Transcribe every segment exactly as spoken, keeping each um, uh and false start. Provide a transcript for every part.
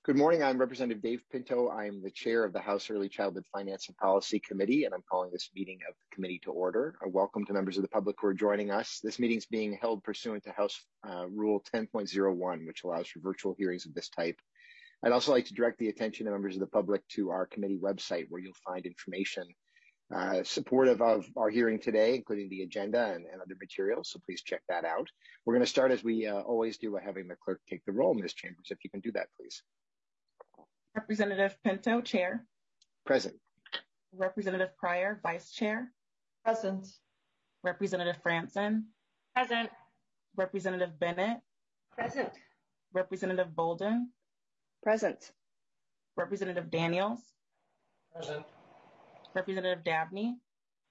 Good morning. I'm Representative Dave Pinto. I'm the chair of the House Early Childhood Finance and Policy Committee, and I'm calling this meeting of the committee to order. A welcome to members of the public who are joining us. This meeting is being held pursuant to House uh, Rule ten point oh one, which allows for virtual hearings of this type. I'd also like to direct the attention of members of the public to our committee website, where you'll find information uh, supportive of our hearing today, including the agenda and, and other materials, so please check that out. We're going to start, as we uh, always do, by having the clerk take the roll. Miz Chambers, if you can do that, please. Representative Pinto, Chair. Present. Representative Pryor, Vice Chair. Present. Representative Franson. Present. Representative Bennett. Present. Representative Bolden. Present. Representative Daniels. Present. Representative Dabney.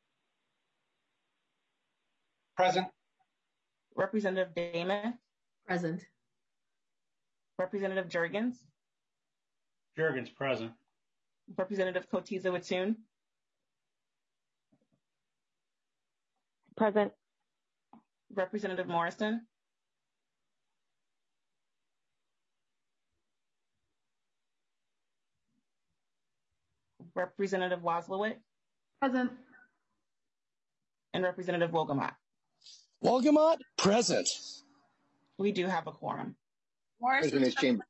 Present. Representative Damon. Present. Representative Jurgens. Jurgens, present. Representative Cotiza Wittsoon. Present. Representative Morrison. Representative Waslowitz. Present. And Representative Wolgamott. Wolgamott, present. We do have a quorum. Thank you, Miz Chambers.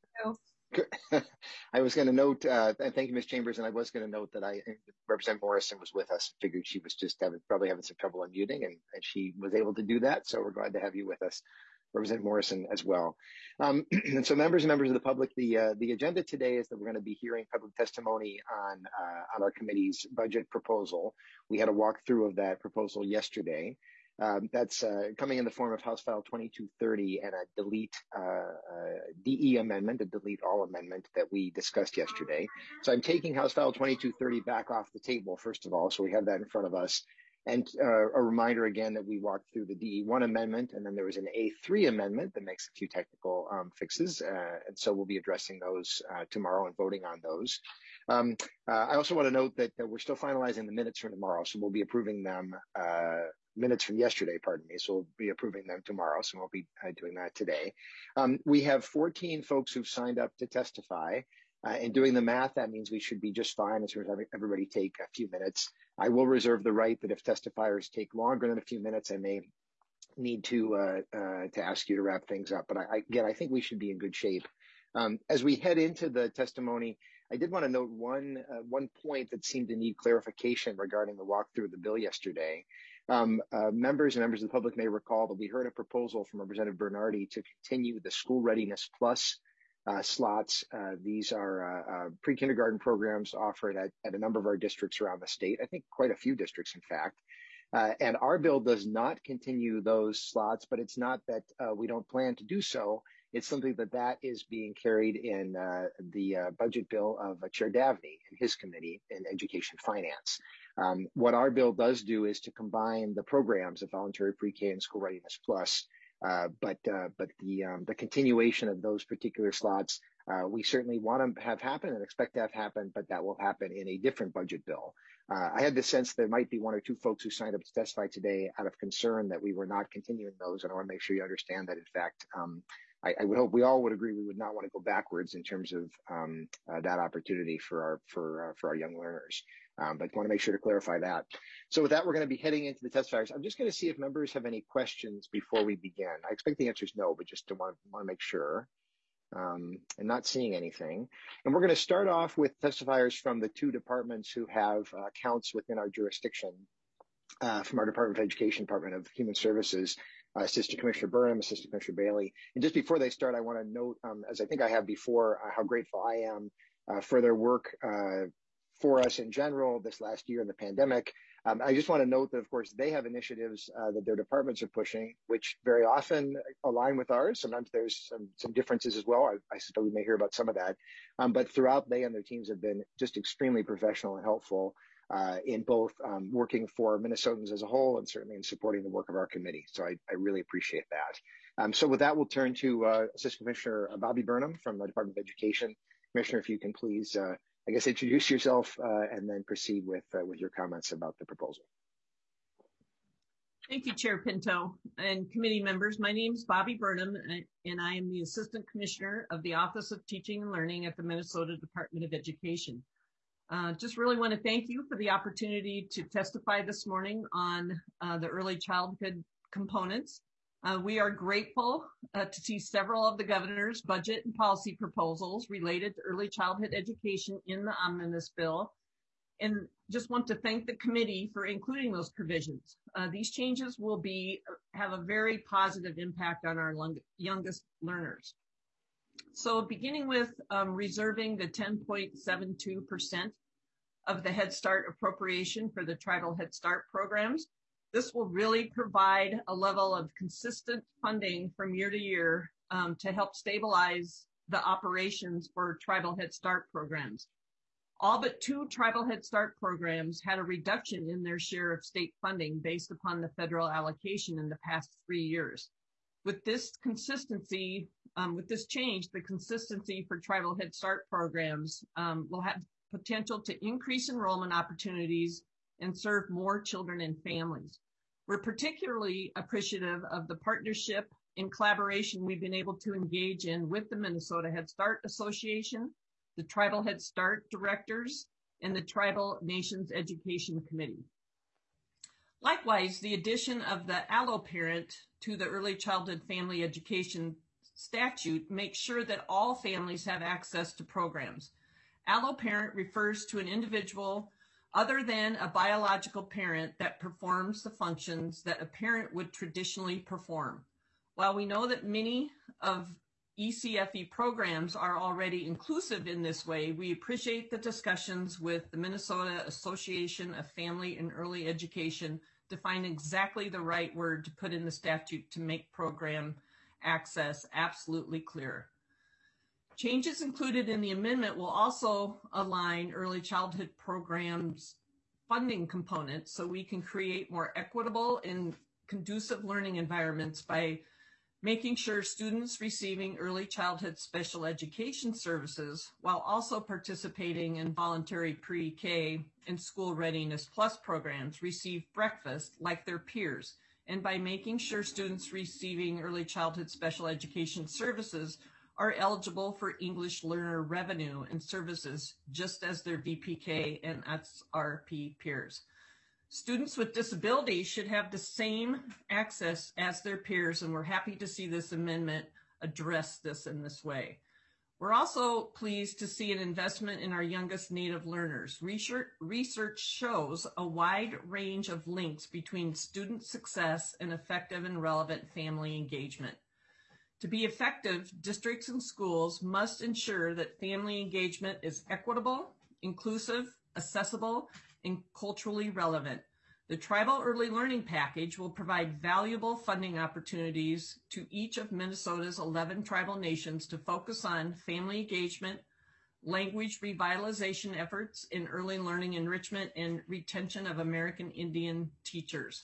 I was going to note, uh, and thank you, Miz Chambers, and I was going to note that I Representative Morrison was with us. Figured she was just having probably having some trouble unmuting, and, and she was able to do that. So we're glad to have you with us, Representative Morrison, as well. Um, and so, members and members of the public, the uh, the agenda today is that we're going to be hearing public testimony on uh, on our committee's budget proposal. We had a walkthrough of that proposal yesterday. Um, that's uh, coming in the form of House File twenty-two thirty and a delete uh, uh, D E amendment, a delete all amendment that we discussed yesterday. So I'm taking House File twenty-two thirty back off the table, first of all, so we have that in front of us. And uh, a reminder again that we walked through the D E one amendment, and then there was an A three amendment that makes a few technical um, fixes. Uh, and so we'll be addressing those uh, tomorrow and voting on those. Um, uh, I also want to note that, that we're still finalizing the minutes from tomorrow, so we'll be approving them uh, minutes from yesterday, pardon me. So we'll be approving them tomorrow. So we'll be uh, doing that today. Um, we have fourteen folks who've signed up to testify. Uh, and doing the math, that means we should be just fine as soon as everybody take a few minutes. I will reserve the right that if testifiers take longer than a few minutes, I may need to uh, uh, to ask you to wrap things up. But I, I, again, I think we should be in good shape. Um, as we head into the testimony, I did want to note one uh, one point that seemed to need clarification regarding the walkthrough of the bill yesterday. Um, uh, members and members of the public may recall that we heard a proposal from Representative Bernardi to continue the School Readiness Plus uh, slots. Uh, these are uh, uh, pre-kindergarten programs offered at, at a number of our districts around the state. I think quite a few districts, in fact. Uh, and our bill does not continue those slots, but it's not that uh, we don't plan to do so. It's something that that is being carried in uh, the uh, budget bill of uh, Chair Davney and his committee in Education Finance. Um, what our bill does do is to combine the programs of Voluntary Pre-K and School Readiness Plus, uh, but uh, but the um, the continuation of those particular slots, uh, we certainly want to have happen and expect to have happen, but that will happen in a different budget bill. Uh, I had the sense there might be one or two folks who signed up to testify today out of concern that we were not continuing those, and I want to make sure you understand that, in fact, um, I, I would hope we all would agree we would not want to go backwards in terms of um, uh, that opportunity for our for uh, for our young learners. Um, but I want to make sure to clarify that. So with that, we're going to be heading into the testifiers. I'm just going to see if members have any questions before we begin. I expect the answer is no, but just to want, want to make sure. Um, and not seeing anything. And we're going to start off with testifiers from the two departments who have uh, accounts within our jurisdiction, uh, from our Department of Education, Department of Human Services, uh, Assistant Commissioner Burnham, Assistant Commissioner Bailey. And just before they start, I want to note, um, as I think I have before, uh, how grateful I am uh, for their work uh, for us in general this last year in the pandemic. Um, I just want to note that, of course, they have initiatives uh, that their departments are pushing, which very often align with ours. Sometimes there's some, some differences as well. I, I suppose we may hear about some of that. Um, but throughout, they and their teams have been just extremely professional and helpful uh, in both um, working for Minnesotans as a whole and certainly in supporting the work of our committee. So I, I really appreciate that. Um, so with that, we'll turn to uh, Assistant Commissioner Bobby Burnham from the Department of Education. Commissioner, if you can please uh, I guess introduce yourself uh, and then proceed with uh, with your comments about the proposal. Thank you, Chair Pinto and committee members. My name is Bobby Burnham, and I am the Assistant Commissioner of the Office of Teaching and Learning at the Minnesota Department of Education. Uh, just really want to thank you for the opportunity to testify this morning on uh, the early childhood components. Uh, we are grateful uh, to see several of the governor's budget and policy proposals related to early childhood education in the omnibus bill, and just want to thank the committee for including those provisions. Uh, these changes will be have a very positive impact on our youngest learners. So beginning with um, reserving the ten point seven two percent of the Head Start appropriation for the tribal Head Start programs, this will really provide a level of consistent funding from year to year um, to help stabilize the operations for tribal Head Start programs. All but two tribal Head Start programs had a reduction in their share of state funding based upon the federal allocation in the past three years. With this consistency, um, with this change, the consistency for tribal Head Start programs um, will have potential to increase enrollment opportunities and serve more children and families. We're particularly appreciative of the partnership and collaboration we've been able to engage in with the Minnesota Head Start Association, the Tribal Head Start directors, and the Tribal Nations Education Committee. Likewise, the addition of the allo parent to the Early Childhood Family Education statute makes sure that all families have access to programs. Allo parent refers to an individual other than a biological parent that performs the functions that a parent would traditionally perform. While we know that many of E C F E programs are already inclusive in this way, we appreciate the discussions with the Minnesota Association of Family and Early Education to find exactly the right word to put in the statute to make program access absolutely clear. Changes included in the amendment will also align early childhood programs funding components so we can create more equitable and conducive learning environments by making sure students receiving early childhood special education services while also participating in voluntary pre-K and school readiness plus programs receive breakfast like their peers, and by making sure students receiving early childhood special education services are eligible for English learner revenue and services just as their V P K and S R P peers. Students with disabilities should have the same access as their peers, and we're happy to see this amendment address this in this way. We're also pleased to see an investment in our youngest Native learners. Research, research shows a wide range of links between student success and effective and relevant family engagement. To be effective, districts and schools must ensure that family engagement is equitable, inclusive, accessible, and culturally relevant. The Tribal Early Learning Package will provide valuable funding opportunities to each of Minnesota's eleven tribal nations to focus on family engagement, language revitalization efforts in early learning enrichment, and retention of American Indian teachers.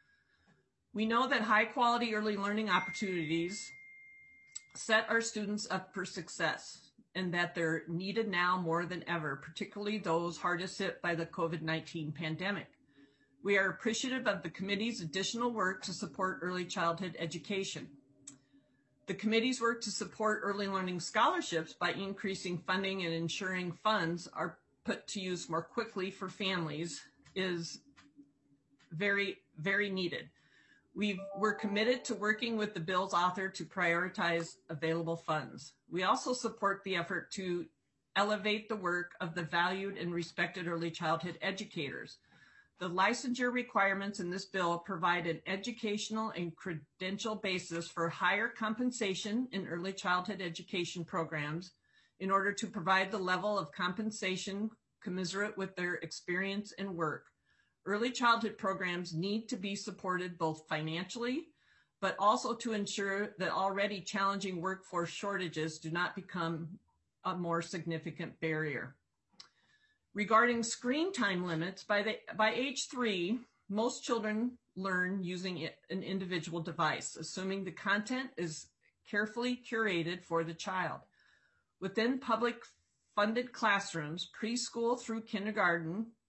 We know that high quality early learning opportunities set our students up for success, and that they're needed now more than ever, particularly those hardest hit by the COVID nineteen pandemic. We are appreciative of the committee's additional work to support early childhood education. The committee's work to support early learning scholarships by increasing funding and ensuring funds are put to use more quickly for families is very, very needed. We've, we're committed to working with the bill's author to prioritize available funds. We also support the effort to elevate the work of the valued and respected early childhood educators. The licensure requirements in this bill provide an educational and credential basis for higher compensation in early childhood education programs in order to provide the level of compensation commensurate with their experience and work. Early childhood programs need to be supported both financially, but also to ensure that already challenging workforce shortages do not become a more significant barrier. Regarding screen time limits, by, the, by age three, most children learn using an individual device, assuming the content is carefully curated for the child. Within public funded classrooms, preschool through kindergarten,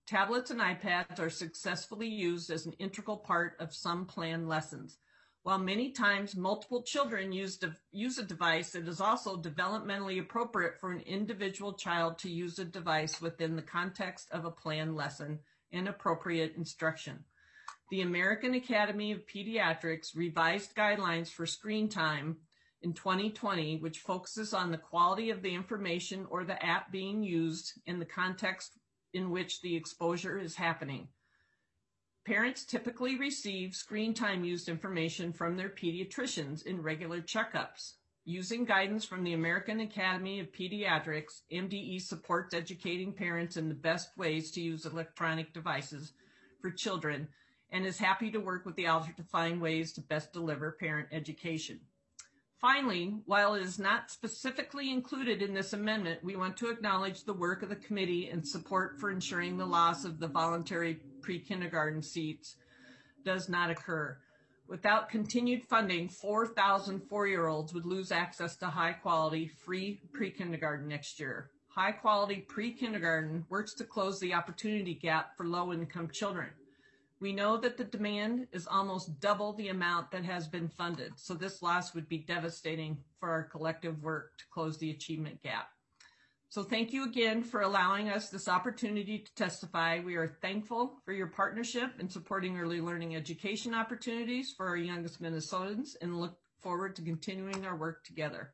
Tablets and iPads are successfully used as an integral part of some planned lessons. While many times multiple children use, de- use a device, it is also developmentally appropriate for an individual child to use a device within the context of a planned lesson and appropriate instruction. The American Academy of Pediatrics revised guidelines for screen time in twenty twenty, which focuses on the quality of the information or the app being used in the context in which the exposure is happening. Parents typically receive screen time use information from their pediatricians in regular checkups. Using guidance from the American Academy of Pediatrics, M D E supports educating parents in the best ways to use electronic devices for children and is happy to work with the author to find ways to best deliver parent education. Finally, while it is not specifically included in this amendment, we want to acknowledge the work of the committee and support for ensuring the loss of the voluntary pre-kindergarten seats does not occur. Without continued funding, four thousand four-year-olds would lose access to high-quality free pre-kindergarten next year. High-quality pre-kindergarten works to close the opportunity gap for low-income children. We know that the demand is almost double the amount that has been funded, so this loss would be devastating for our collective work to close the achievement gap. So thank you again for allowing us this opportunity to testify. We are thankful for your partnership in supporting early learning education opportunities for our youngest Minnesotans and look forward to continuing our work together.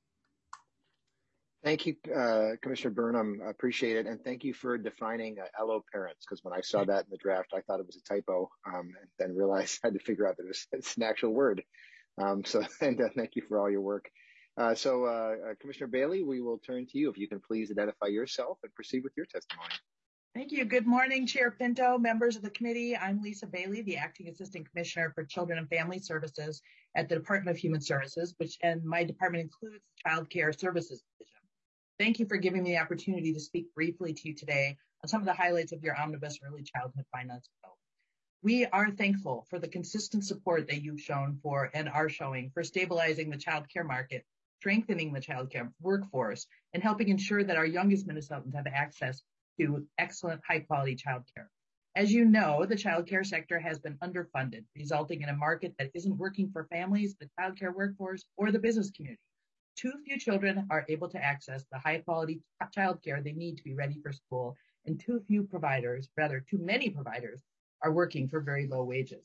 Thank you, uh, Commissioner Burnham. I appreciate it. And thank you for defining uh, L O parents, because when I saw that in the draft, I thought it was a typo um, and then realized I had to figure out that it was, it's an actual word. Um, so and uh, thank you for all your work. Uh, so uh, uh, Commissioner Bailey, we will turn to you. If you can please identify yourself and proceed with your testimony. Thank you. Good morning, Chair Pinto, members of the committee. I'm Lisa Bailey, the Acting Assistant Commissioner for Children and Family Services at the Department of Human Services, which and my department includes the Child Care Services Division. Thank you for giving me the opportunity to speak briefly to you today on some of the highlights of your Omnibus Early Childhood Finance Bill. We are thankful for the consistent support that you've shown for and are showing for stabilizing the child care market, strengthening the child care workforce, and helping ensure that our youngest Minnesotans have access to excellent, high-quality child care. As you know, the child care sector has been underfunded, resulting in a market that isn't working for families, the child care workforce, or the business community. Too few children are able to access the high-quality child care they need to be ready for school, and too few providers, rather too many providers, are working for very low wages.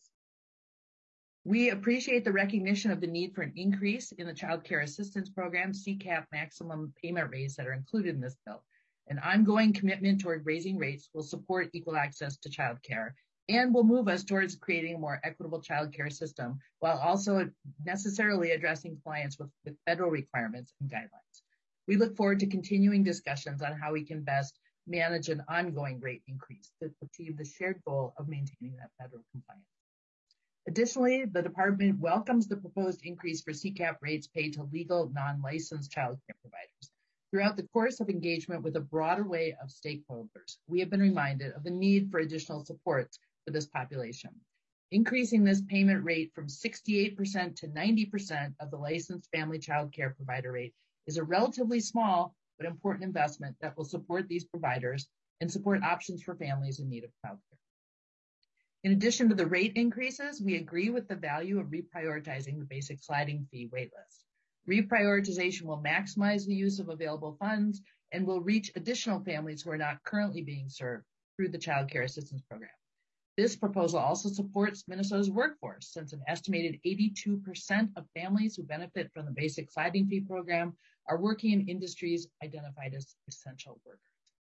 We appreciate the recognition of the need for an increase in the Child Care Assistance Program, C CAP maximum payment rates that are included in this bill. An ongoing commitment toward raising rates will support equal access to child care and will move us towards creating a more equitable child care system while also necessarily addressing compliance with, with federal requirements and guidelines. We look forward to continuing discussions on how we can best manage an ongoing rate increase to achieve the shared goal of maintaining that federal compliance. Additionally, the department welcomes the proposed increase for C CAP rates paid to legal, non-licensed child care providers. Throughout the course of engagement with a broader array of stakeholders, we have been reminded of the need for additional supports for this population. Increasing this payment rate from sixty-eight percent to ninety percent of the licensed family child care provider rate is a relatively small but important investment that will support these providers and support options for families in need of child care. In addition to the rate increases, we agree with the value of reprioritizing the basic sliding fee waitlist. Reprioritization will maximize the use of available funds and will reach additional families who are not currently being served through the Child Care Assistance Program. This proposal also supports Minnesota's workforce, since an estimated eighty-two percent of families who benefit from the basic sliding fee program are working in industries identified as essential workers.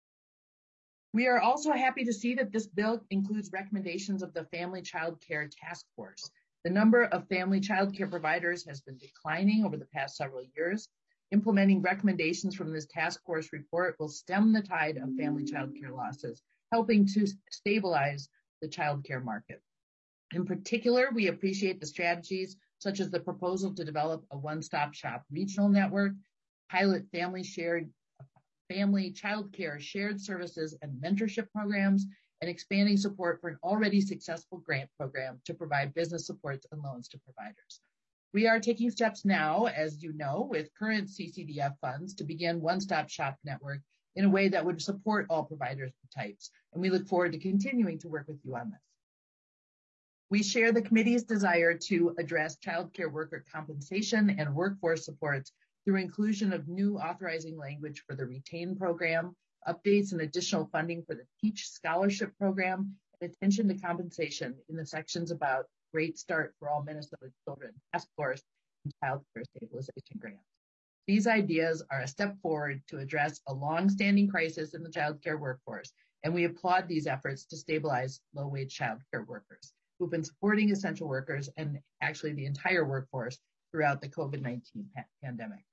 We are also happy to see that this bill includes recommendations of the Family Child Care Task Force. The number of family child care providers has been declining over the past several years. Implementing recommendations from this task force report will stem the tide of family child care losses, helping to stabilize the child care market. In particular, we appreciate the strategies such as the proposal to develop a one-stop shop regional network, pilot family shared family child care shared services and mentorship programs, and expanding support for an already successful grant program to provide business supports and loans to providers. We are taking steps now, as you know, with current C C D F funds to begin one-stop shop network in a way that would support all providers types. And we look forward to continuing to work with you on this. We share the committee's desire to address child care worker compensation and workforce supports through inclusion of new authorizing language for the RETAIN program, updates and additional funding for the TEACH scholarship program, and attention to compensation in the sections about Great Start for All Minnesota Children Task Force and Child Care Stabilization Grant. These ideas are a step forward to address a long-standing crisis in the child care workforce, and we applaud these efforts to stabilize low-wage child care workers who've been supporting essential workers and actually the entire workforce throughout the COVID nineteen pandemic.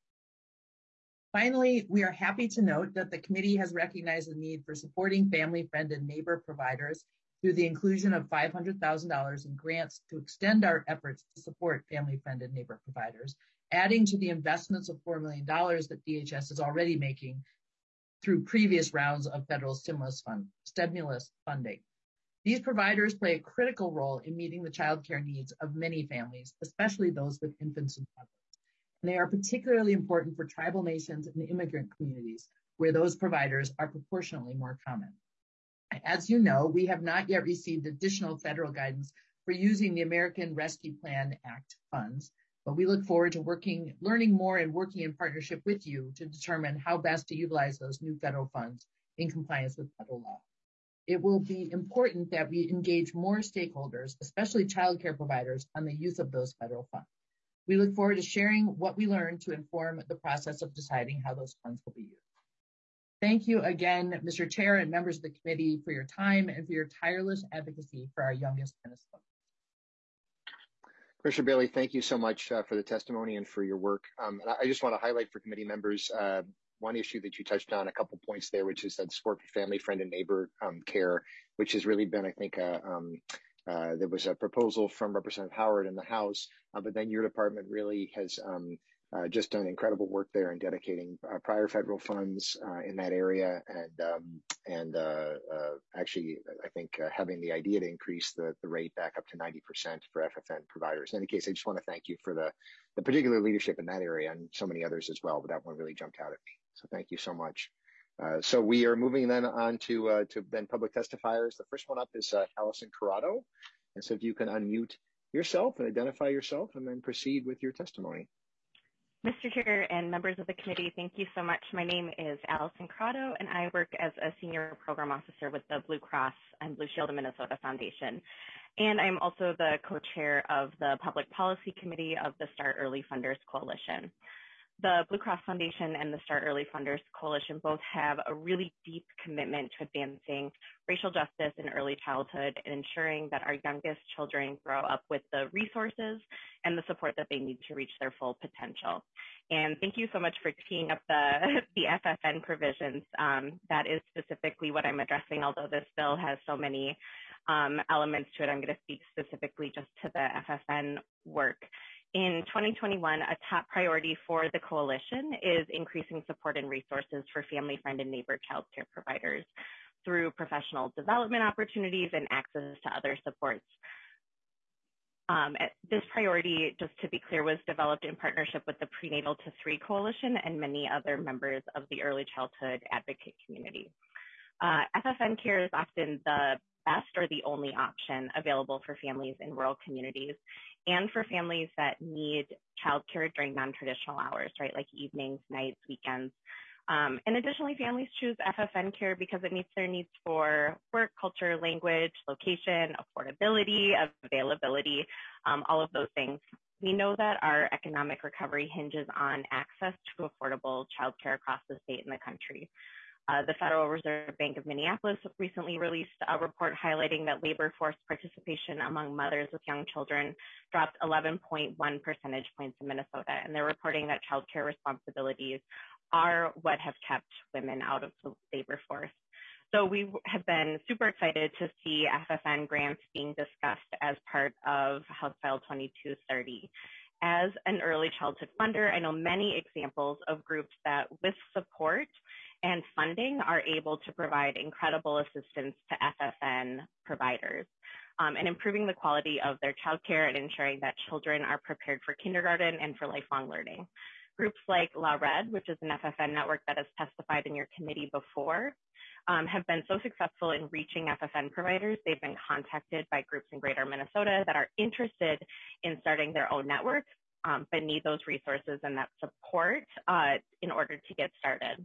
Finally, we are happy to note that the committee has recognized the need for supporting family, friend, and neighbor providers through the inclusion of five hundred thousand dollars in grants to extend our efforts to support family, friend, and neighbor providers, adding to the investments of four million dollars that D H S is already making through previous rounds of federal stimulus fund, stimulus funding. These providers play a critical role in meeting the child care needs of many families, especially those with infants and toddlers. And they are particularly important for tribal nations and immigrant communities, where those providers are proportionally more common. As you know, we have not yet received additional federal guidance for using the American Rescue Plan Act funds, but we look forward to working, learning more and working in partnership with you to determine how best to utilize those new federal funds in compliance with federal law. It will be important that we engage more stakeholders, especially child care providers, on the use of those federal funds. We look forward to sharing what we learn to inform the process of deciding how those funds will be used. Thank you again, Mister Chair and members of the committee, for your time and for your tireless advocacy for our youngest Minnesotans. Commissioner Bailey, thank you so much uh, for the testimony and for your work. Um, and I just want to highlight for committee members uh, one issue that you touched on, a couple points there, which is that support for family, friend, and neighbor um, care, which has really been, I think, uh, um, uh, there was a proposal from Representative Howard in the House, uh, but then your department really has um, uh, just done incredible work there in dedicating uh, prior federal funds uh, in that area, and um, and uh, uh, actually, I think uh, having the idea to increase the, the rate back up to ninety percent for F F N providers. In any case, I just want to thank you for the, the particular leadership in that area and so many others as well, but that one really jumped out at me. So thank you so much. Uh, so we are moving then on to uh, to then public testifiers. The first one up is uh, Allison Corrado. And so if you can unmute yourself and identify yourself and then proceed with your testimony. Mister Chair and members of the committee, thank you so much. My name is Allison Corrado, and I work as a senior program officer with the Blue Cross and Blue Shield of Minnesota Foundation. And I'm also the co-chair of the Public Policy Committee of the Start Early Funders Coalition. The Blue Cross Foundation and the Start Early Funders Coalition both have a really deep commitment to advancing racial justice in early childhood and ensuring that our youngest children grow up with the resources and the support that they need to reach their full potential. And thank you so much for teeing up the, the F F N provisions. Um, that is specifically what I'm addressing, although this bill has so many um, elements to it. I'm going to speak specifically just to the F F N work. In twenty twenty-one, a top priority for the coalition is increasing support and resources for family, friend, and neighbor child care providers through professional development opportunities and access to other supports. Um, this priority, just to be clear, was developed in partnership with the Prenatal to Three Coalition and many other members of the early childhood advocate community. Uh, F F N care is often the best or the only option available for families in rural communities and for families that need childcare during non-traditional hours, right, like evenings, nights, weekends. Um, and additionally, families choose F F N care because it meets their needs for work, culture, language, location, affordability, availability, um, all of those things. We know that our economic recovery hinges on access to affordable childcare across the state and the country. Uh, the Federal Reserve Bank of Minneapolis recently released a report highlighting that labor force participation among mothers with young children dropped eleven point one percentage points in Minnesota, and they're reporting that childcare responsibilities are what have kept women out of the labor force. So we have been super excited to see F F N grants being discussed as part of House File twenty-two thirty. As an early childhood funder, I know many examples of groups that with support and funding are able to provide incredible assistance to F F N providers um, and improving the quality of their childcare and ensuring that children are prepared for kindergarten and for lifelong learning. Groups like La Red, which is an F F N network that has testified in your committee before, um, have been so successful in reaching F F N providers. They've been contacted by groups in Greater Minnesota that are interested in starting their own network, um, but need those resources and that support uh, in order to get started.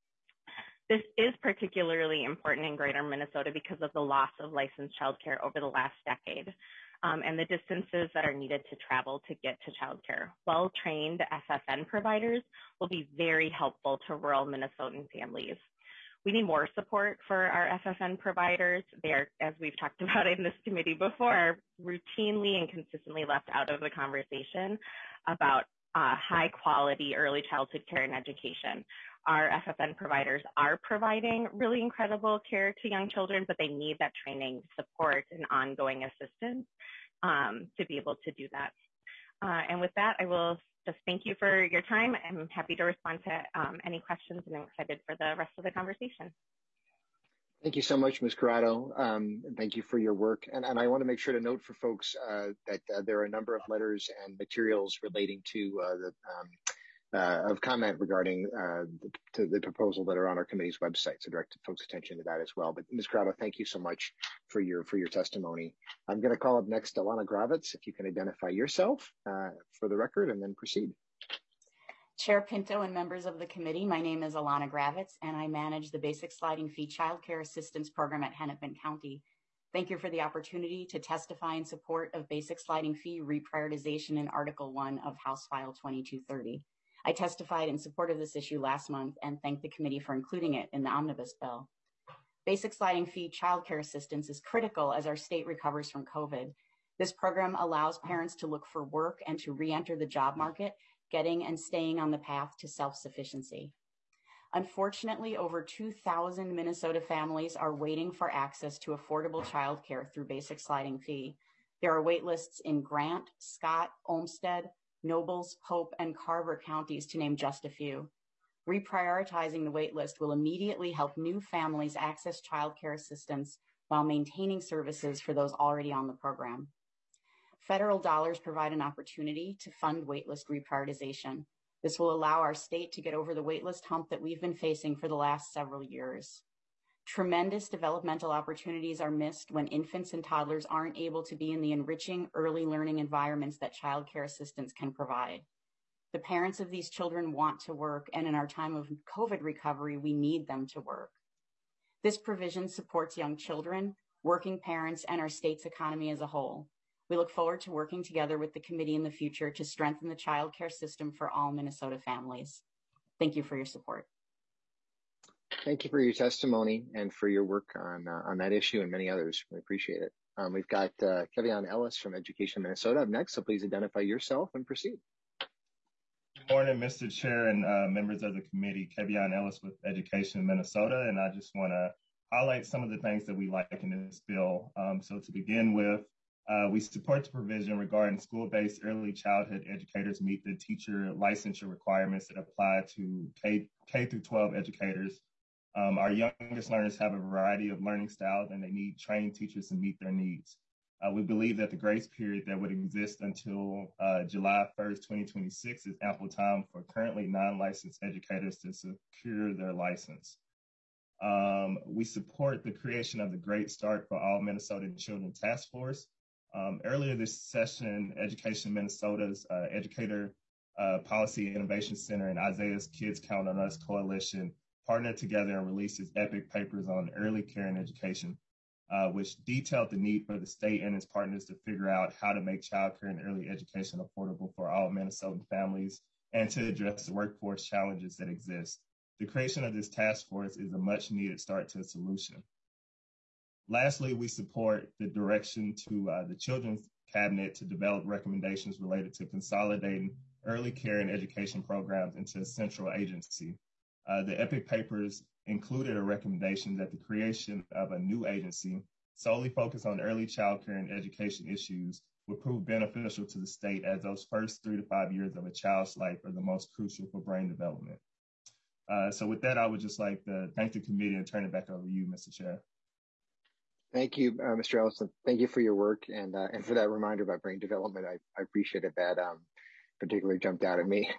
This is particularly important in Greater Minnesota because of the loss of licensed childcare over the last decade, um, and the distances that are needed to travel to get to childcare. Well-trained F F N providers will be very helpful to rural Minnesotan families. We need more support for our F F N providers. They are, as we've talked about in this committee before, routinely and consistently left out of the conversation about uh, high quality early childhood care and education. Our F F N providers are providing really incredible care to young children, but they need that training, support, and ongoing assistance um, to be able to do that. Uh, and with that, I will just thank you for your time. I'm happy to respond to um, any questions, and I'm excited for the rest of the conversation. Thank you so much, Miz Corrado. Um, and thank you for your work. And, and I want to make sure to note for folks uh, that uh, there are a number of letters and materials relating to uh, the um, uh, of comment regarding uh, the, to the proposal that are on our committee's website. So direct folks' attention to that as well. But Miz Corrado, thank you so much for your for your testimony. I'm going to call up next Alana Gravitz, if you can identify yourself uh, for the record, and then proceed. Chair Pinto and members of the committee, my name is Alana Gravitz, and I manage the Basic Sliding Fee Child Care Assistance Program at Hennepin County. Thank you for the opportunity to testify in support of basic sliding fee reprioritization in Article one of House File twenty-two thirty. I testified in support of this issue last month and thank the committee for including it in the omnibus bill. Basic sliding fee child care assistance is critical as our state recovers from COVID. This program allows parents to look for work and to re-enter the job market, getting and staying on the path to self-sufficiency. Unfortunately, over two thousand Minnesota families are waiting for access to affordable childcare through basic sliding fee. There are wait lists in Grant, Scott, Olmsted, Nobles, Pope, and Carver counties, to name just a few. Reprioritizing the wait list will immediately help new families access childcare assistance while maintaining services for those already on the program. Federal dollars provide an opportunity to fund waitlist reprioritization. This will allow our state to get over the waitlist hump that we've been facing for the last several years. Tremendous developmental opportunities are missed when infants and toddlers aren't able to be in the enriching early learning environments that child care assistance can provide. The parents of these children want to work, and in our time of COVID recovery, we need them to work. This provision supports young children, working parents, and our state's economy as a whole. We look forward to working together with the committee in the future to strengthen the child care system for all Minnesota families. Thank you for your support. Thank you for your testimony and for your work on uh, on that issue and many others. We appreciate it. Um, we've got uh, Kevion Ellis from Education Minnesota up next, so please identify yourself and proceed. Good morning, Mister Chair and uh, members of the committee. Kevion Ellis with Education Minnesota, and I just want to highlight some of the things that we like in this bill. Um, so to begin with, uh, we support the provision regarding school-based early childhood educators meet the teacher licensure requirements that apply to K, K through twelve educators. Um, our youngest learners have a variety of learning styles, and they need trained teachers to meet their needs. Uh, we believe that the grace period that would exist until uh, July first, twenty twenty-six is ample time for currently non-licensed educators to secure their license. Um, we support the creation of the Great Start for All Minnesotan Children Task Force. Um, earlier this session, Education Minnesota's uh, Educator uh, Policy Innovation Center and Isaiah's Kids Count on Us Coalition partnered together and released its epic papers on early care and education, uh, which detailed the need for the state and its partners to figure out how to make childcare and early education affordable for all Minnesotan families and to address the workforce challenges that exist. The creation of this task force is a much needed start to a solution. Lastly, we support the direction to uh, the Children's Cabinet to develop recommendations related to consolidating early care and education programs into a central agency. Uh, the EPIC papers included a recommendation that the creation of a new agency solely focused on early child care and education issues would prove beneficial to the state, as those first three to five years of a child's life are the most crucial for brain development. Uh, so with that, I would just like to thank the committee and turn it back over to you, Mister Chair. Thank you, uh, Mister Ellison. Thank you for your work and uh, and for that reminder about brain development. I, I appreciated that. Um, particularly jumped out at me.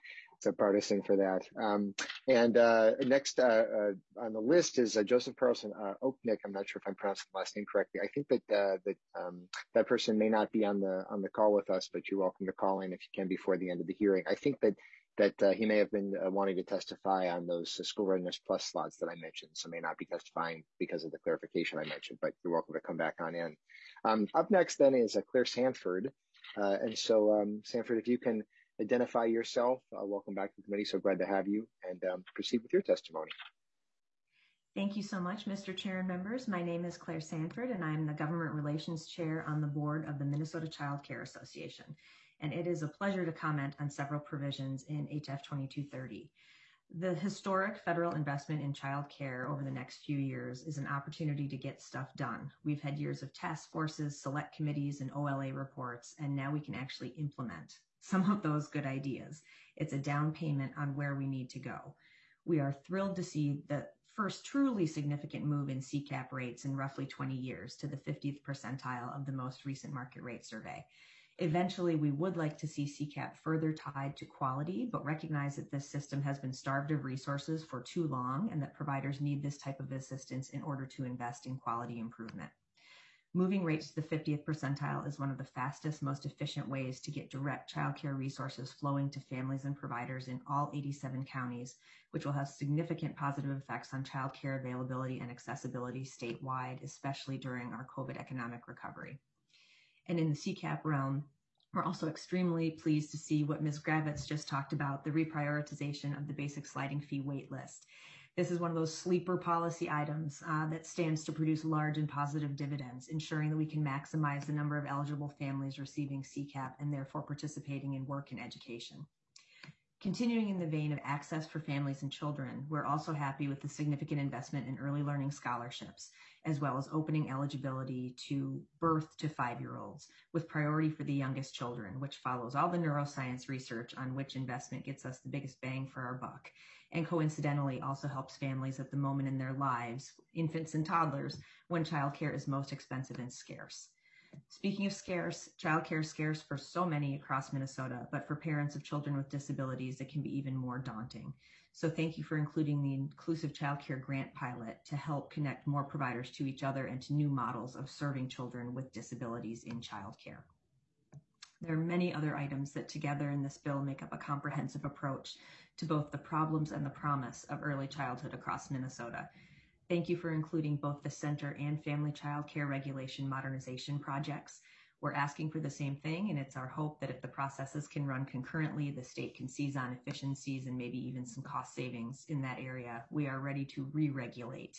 so partisan for that. Um, and uh, next uh, uh, on the list is uh, Joseph Carlson uh, Oaknick. I'm not sure if I'm pronouncing the last name correctly. I think that uh, that um, that person may not be on the on the call with us, but you're welcome to call in if you can before the end of the hearing. I think that that uh, he may have been uh, wanting to testify on those uh, School Readiness Plus slots that I mentioned, so may not be testifying because of the clarification I mentioned, but you're welcome to come back on in. Um, up next then is uh, Claire Sanford. Uh, and so, um, Sanford, if you can identify yourself, uh, welcome back to the committee. So glad to have you, and um, proceed with your testimony. Thank you so much, Mister Chair and members. My name is Claire Sanford, and I'm the Government Relations Chair on the board of the Minnesota Child Care Association. And it is a pleasure to comment on several provisions in H F twenty-two thirty. The historic federal investment in child care over the next few years is an opportunity to get stuff done. We've had years of task forces, select committees, and O L A reports, and now we can actually implement some of those good ideas. It's a down payment on where we need to go. We are thrilled to see the first truly significant move in C CAP rates in roughly twenty years to the fiftieth percentile of the most recent market rate survey. Eventually, we would like to see C CAP further tied to quality, but recognize that this system has been starved of resources for too long and that providers need this type of assistance in order to invest in quality improvement. Moving rates to the fiftieth percentile is one of the fastest, most efficient ways to get direct childcare resources flowing to families and providers in all eighty-seven counties, which will have significant positive effects on childcare availability and accessibility statewide, especially during our COVID economic recovery. And in the C CAP realm, we're also extremely pleased to see what Miz Gravitz just talked about, the reprioritization of the basic sliding fee wait list. This is one of those sleeper policy items uh, that stands to produce large and positive dividends, ensuring that we can maximize the number of eligible families receiving C CAP and therefore participating in work and education. Continuing in the vein of access for families and children, we're also happy with the significant investment in early learning scholarships, as well as opening eligibility to birth to five-year-olds, with priority for the youngest children, which follows all the neuroscience research on which investment gets us the biggest bang for our buck, and coincidentally also helps families at the moment in their lives, infants and toddlers, when childcare is most expensive and scarce. Speaking of scarce, childcare is scarce for so many across Minnesota, but for parents of children with disabilities, it can be even more daunting. So thank you for including the Inclusive Childcare Grant Pilot to help connect more providers to each other and to new models of serving children with disabilities in childcare. There are many other items that together in this bill make up a comprehensive approach to both the problems and the promise of early childhood across Minnesota. Thank you for including both the Center and Family Child Care Regulation Modernization projects. We're asking for the same thing, and it's our hope that if the processes can run concurrently, the state can seize on efficiencies and maybe even some cost savings in that area. We are ready to re-regulate.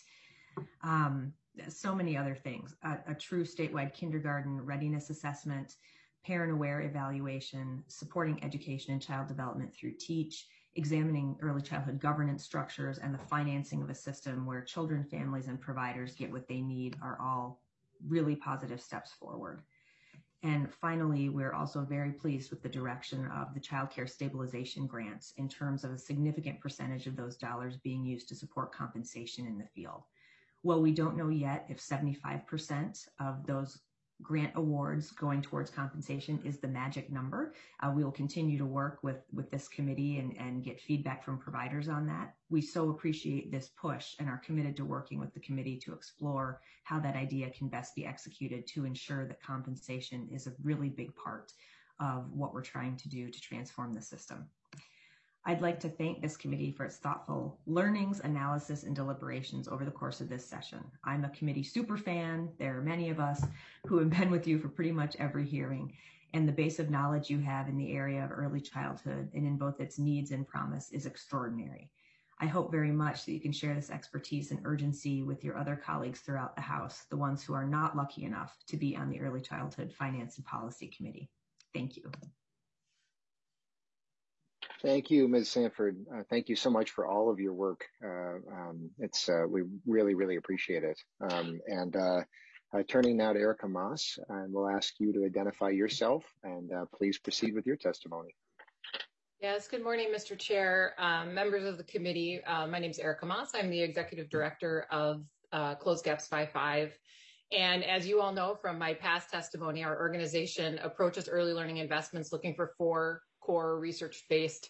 Um, so many other things, a, a true statewide kindergarten readiness assessment, parent-aware evaluation, supporting education and child development through TEACH, examining early childhood governance structures, and the financing of a system where children, families, and providers get what they need are all really positive steps forward. And finally, we're also very pleased with the direction of the child care stabilization grants in terms of a significant percentage of those dollars being used to support compensation in the field. While we don't know yet if seventy-five percent of those grant awards going towards compensation is the magic number, Uh, we will continue to work with, with this committee and, and get feedback from providers on that. We so appreciate this push and are committed to working with the committee to explore how that idea can best be executed to ensure that compensation is a really big part of what we're trying to do to transform the system. I'd like to thank this committee for its thoughtful learnings, analysis, and deliberations over the course of this session. I'm a committee super fan. There are many of us who have been with you for pretty much every hearing, and the base of knowledge you have in the area of early childhood and in both its needs and promise is extraordinary. I hope very much that you can share this expertise and urgency with your other colleagues throughout the House, the ones who are not lucky enough to be on the Early Childhood Finance and Policy Committee. Thank you. Thank you, Miz Sanford. Uh, thank you so much for all of your work. Uh, um, it's uh, we really, really appreciate it. Um, and uh, uh, turning now to Erica Moss, and we'll ask you to identify yourself and uh, please proceed with your testimony. Yes, good morning, Mister Chair, um, members of the committee. Uh, my name is Erica Moss. I'm the Executive Director of uh, Close Gaps five five. And as you all know from my past testimony, our organization approaches early learning investments looking for four core research-based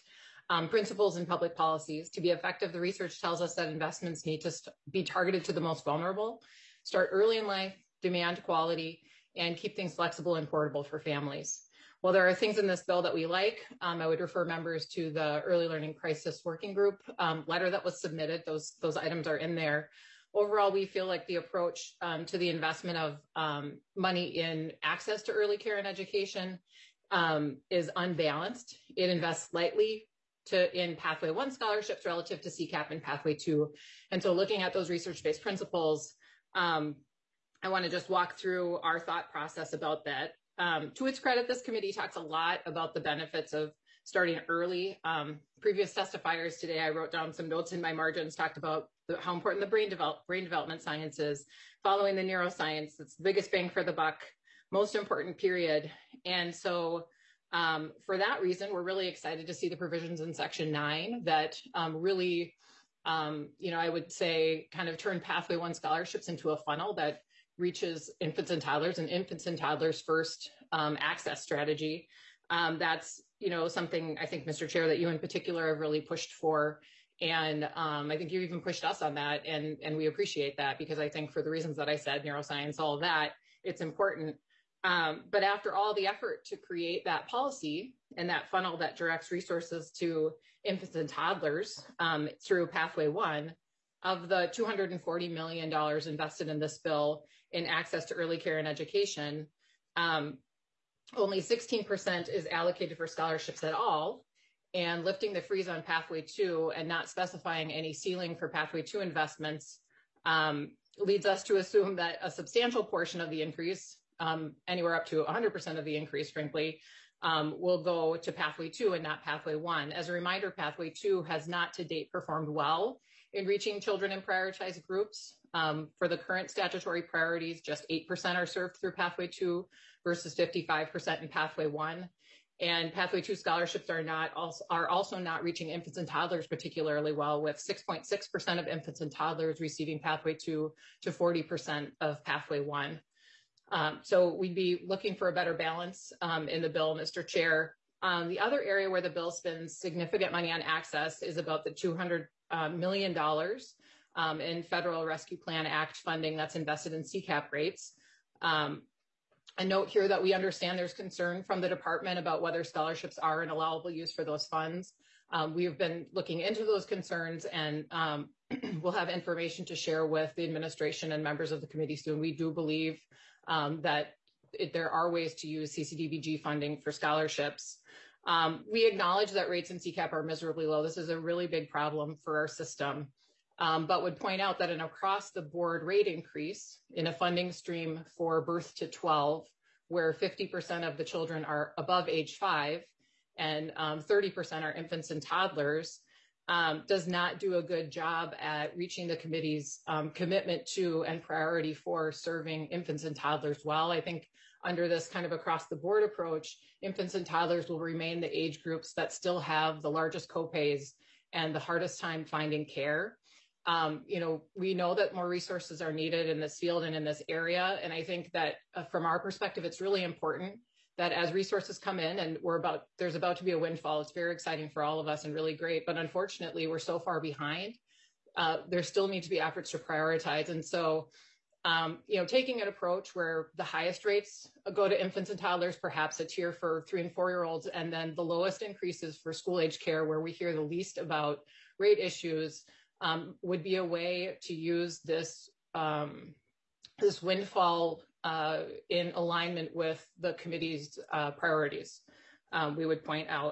Um, principles and public policies. To be effective, the research tells us that investments need to st- be targeted to the most vulnerable, start early in life, demand quality, and keep things flexible and portable for families. While there are things in this bill that we like, um, I would refer members to the Early Learning Crisis Working Group um, letter that was submitted. Those, those items are in there. Overall, we feel like the approach um, to the investment of um, money in access to early care and education um, is unbalanced. It invests lightly to in Pathway One scholarships relative to C CAP and Pathway Two. And so looking at those research-based principles, um, I want to just walk through our thought process about that. Um, to its credit, this committee talks a lot about the benefits of starting early. Um, previous testifiers today, I wrote down some notes in my margins, talked about the, how important the brain, develop, brain development science is, following the neuroscience. It's the biggest bang for the buck, most important period. And so Um, for that reason, we're really excited to see the provisions in Section nine that um, really, um, you know, I would say kind of turn Pathway One scholarships into a funnel that reaches infants and toddlers and infants and toddlers first um, access strategy. Um, that's, you know, something I think, Mister Chair, that you in particular have really pushed for. And um, I think you even pushed us on that. And, and we appreciate that because I think for the reasons that I said, neuroscience, all of that, it's important. Um, but after all the effort to create that policy and that funnel that directs resources to infants and toddlers um, through Pathway One, of the two hundred forty million dollars invested in this bill in access to early care and education, um, only sixteen percent is allocated for scholarships at all. And lifting the freeze on Pathway Two and not specifying any ceiling for Pathway Two investments um, leads us to assume that a substantial portion of the increase, Um, anywhere up to one hundred percent of the increase, frankly, um, will go to Pathway Two and not Pathway One. As a reminder, Pathway Two has not to date performed well in reaching children in prioritized groups. Um, for the current statutory priorities, just eight percent are served through Pathway Two versus fifty-five percent in Pathway One. And Pathway Two scholarships are not also, are also not reaching infants and toddlers particularly well, with six point six percent of infants and toddlers receiving Pathway Two to forty percent of Pathway One. Um, so we'd be looking for a better balance um, in the bill, Mister Chair. Um, the other area where the bill spends significant money on access is about the two hundred uh, million dollars um, in Federal Rescue Plan Act funding that's invested in C CAP rates. Um, a note here that we understand there's concern from the department about whether scholarships are an allowable use for those funds. Um, we have been looking into those concerns, and um, we'll have information to share with the administration and members of the committee soon. We do believe Um, that it, there are ways to use C C D B G funding for scholarships. Um, we acknowledge that rates in C CAP are miserably low. This is a really big problem for our system, um, but would point out that an across the board rate increase in a funding stream for birth to twelve, where fifty percent of the children are above age five and um, thirty percent are infants and toddlers, Um, does not do a good job at reaching the committee's um, commitment to and priority for serving infants and toddlers well. I think under this kind of across the board approach, infants and toddlers will remain the age groups that still have the largest copays and the hardest time finding care. Um, you know, we know that more resources are needed in this field and in this area. And I think that uh, from our perspective, it's really important that as resources come in, and we're about, there's about to be a windfall. It's very exciting for all of us and really great, but unfortunately we're so far behind. Uh, there still need to be efforts to prioritize. And so, um, you know, taking an approach where the highest rates go to infants and toddlers, perhaps a tier for three and four year olds, and then the lowest increases for school age care, where we hear the least about rate issues, um, would be a way to use this, um, this windfall Uh, in alignment with the committee's uh, priorities, um, we would point out.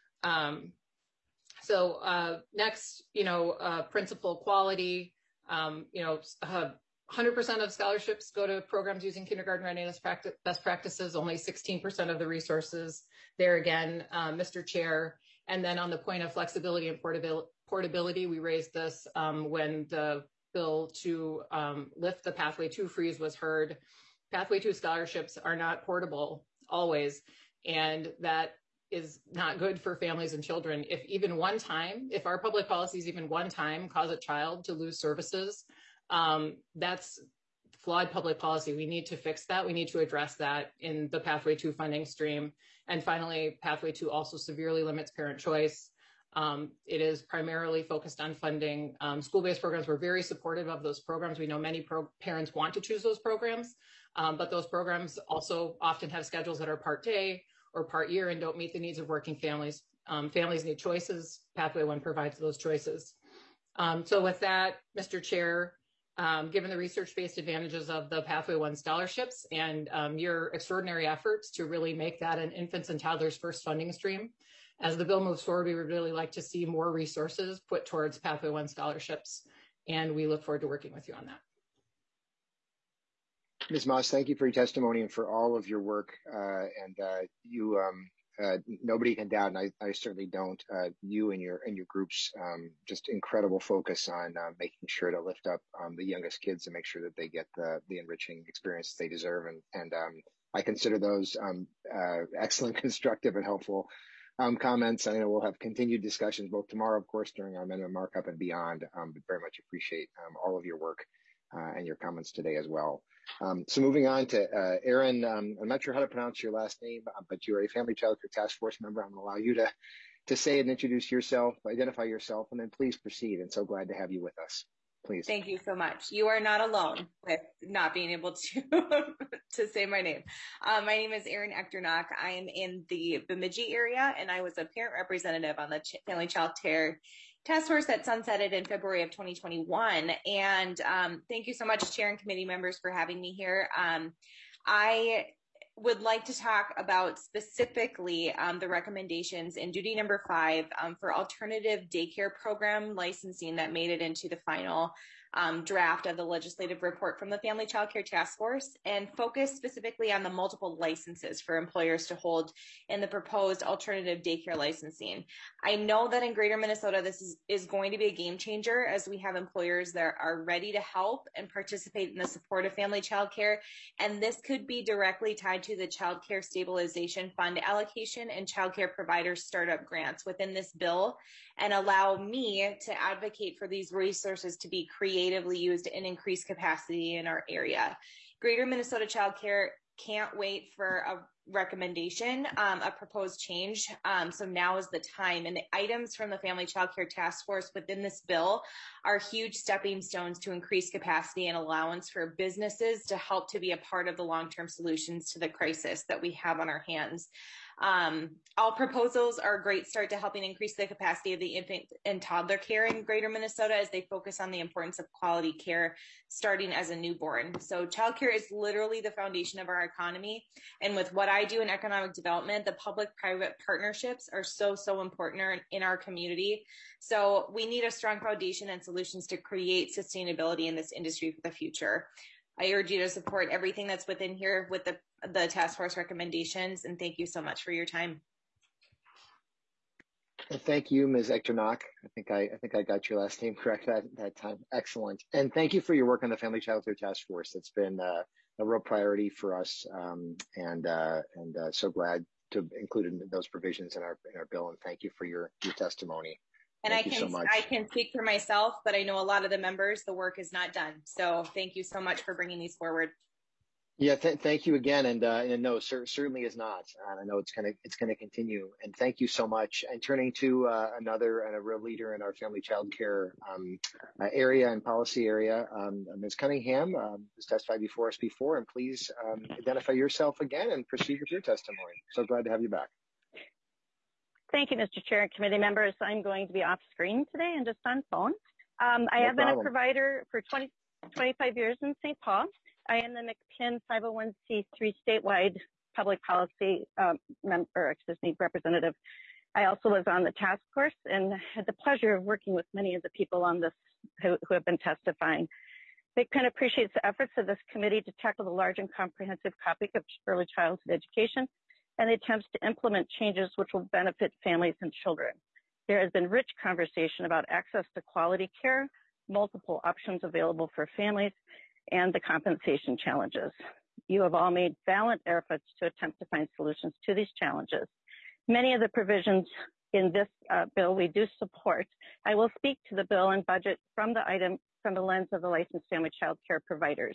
Um, so uh, next, you know, uh, principal quality, um, you know, uh, one hundred percent of scholarships go to programs using kindergarten readiness practice, best practices, only sixteen percent of the resources there again, uh, Mister Chair. And then on the point of flexibility and portabil- portability, we raised this um, when the bill to um, lift the Pathway Two freeze was heard. Pathway Two scholarships are not portable always, and that is not good for families and children. If even one time, if our public policies even one time cause a child to lose services, um, that's flawed public policy. We need to fix that. We need to address that in the Pathway Two funding stream. And finally, Pathway Two also severely limits parent choice. Um, it is primarily focused on funding um, school-based programs. We're very supportive of those programs. We know many pro- parents want to choose those programs, um, but those programs also often have schedules that are part day or part year and don't meet the needs of working families. Um, families need choices. Pathway One provides those choices. Um, so with that, Mister Chair, um, given the research-based advantages of the Pathway One scholarships and um, your extraordinary efforts to really make that an infants and toddlers first funding stream, as the bill moves forward, we would really like to see more resources put towards Pathway One scholarships, and we look forward to working with you on that. Miz Moss, thank you for your testimony and for all of your work. Uh, and uh, you, um, uh, nobody can doubt, and I, I certainly don't, uh, you and your and your groups, um, just incredible focus on uh, making sure to lift up um, the youngest kids and make sure that they get the, the enriching experience they deserve. And, and um, I consider those um, uh, excellent, constructive, and helpful Um, comments. I know we'll have continued discussions both tomorrow, of course, during our amendment markup and beyond, um, but very much appreciate um, all of your work uh, and your comments today as well. Um, so moving on to uh, Erin, um, I'm not sure how to pronounce your last name, uh, but you're a Family Child Care Task Force member. I'm going to allow you to, to say and introduce yourself, identify yourself, and then please proceed. And so glad to have you with us. Please. Thank you so much. You are not alone with not being able to to say my name. Uh, my name is Erin Echternock. I am in the Bemidji area, and I was a parent representative on the Ch- Family Child Care Task Force that sunsetted in February of twenty twenty-one. And um, thank you so much, Chair and committee members, for having me here. Um, I would like to talk about specifically um, the recommendations in duty number five um, for alternative daycare program licensing that made it into the final um, draft of the legislative report from the Family Child Care Task Force, and focus specifically on the multiple licenses for employers to hold in the proposed alternative daycare licensing. I know that in Greater Minnesota, this is, is going to be a game changer, as we have employers that are ready to help and participate in the support of family child care, and this could be directly tied to the Child Care Stabilization Fund allocation and child care provider startup grants within this bill, and allow me to advocate for these resources to be creatively used and increase capacity in our area. Greater Minnesota Child Care can't wait for a recommendation, um, a proposed change. Um, so now is the time. And the items from the Family Child Care Task Force within this bill are huge stepping stones to increase capacity and allowance for businesses to help to be a part of the long-term solutions to the crisis that we have on our hands. Um, all proposals are a great start to helping increase the capacity of the infant and toddler care in Greater Minnesota, as they focus on the importance of quality care starting as a newborn. So childcare is literally the foundation of our economy. And with what I do in economic development, the public-private partnerships are so, so important in our community. So we need a strong foundation and solutions to create sustainability in this industry for the future. I urge you to support everything that's within here with the, the task force recommendations, and thank you so much for your time. And thank you, Miz Echternock. I think I, I think I got your last name correct that, that time. Excellent. And thank you for your work on the Family Child Care Task Force. It's been uh, a real priority for us, um, and uh, and uh, so glad to include those provisions in our in our bill. And thank you for your your testimony. And thank I can so I can speak for myself, but I know a lot of the members, the work is not done. So thank you so much for bringing these forward. Yeah, th thank you again, and uh, and no, cer certainly is not. Uh, I know it's gonna it's gonna continue, and thank you so much. And turning to uh, another and a real leader in our family child care um, uh, area and policy area, um, Miz Cunningham, um, has testified before us before, and please um, identify yourself again and proceed with your testimony. So glad to have you back. Thank you, Mister Chair and committee members. I'm going to be off screen today and just on phone. Um, I No have been problem. a provider for twenty, twenty-five years in Saint Paul. I am the McPinn five oh one c three statewide public policy um, member, excuse me, representative. I also was on the task force and had the pleasure of working with many of the people on this who, who have been testifying. McPinn appreciates the efforts of this committee to tackle the large and comprehensive topic of early childhood education and the attempts to implement changes which will benefit families and children. There has been rich conversation about access to quality care, multiple options available for families, and the compensation challenges. You have all made valiant efforts to attempt to find solutions to these challenges. Many of the provisions in this uh, bill we do support. I will speak to the bill and budget from the item from the lens of the licensed family child care providers.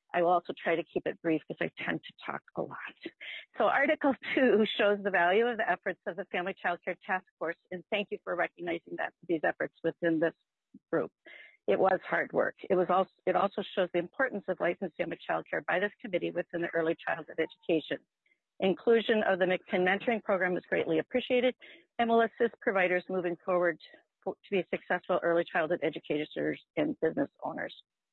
I will also try to keep it brief because I tend to talk a lot. So Article two shows the value of the efforts of the Family Child Care Task Force, and thank you for recognizing that these efforts within this group. It was hard work. It was also it also shows the importance of licensed family child care by this committee within the early childhood education. Inclusion of the MCPIN mentoring program is greatly appreciated and will assist providers moving forward to be successful early childhood educators and business owners.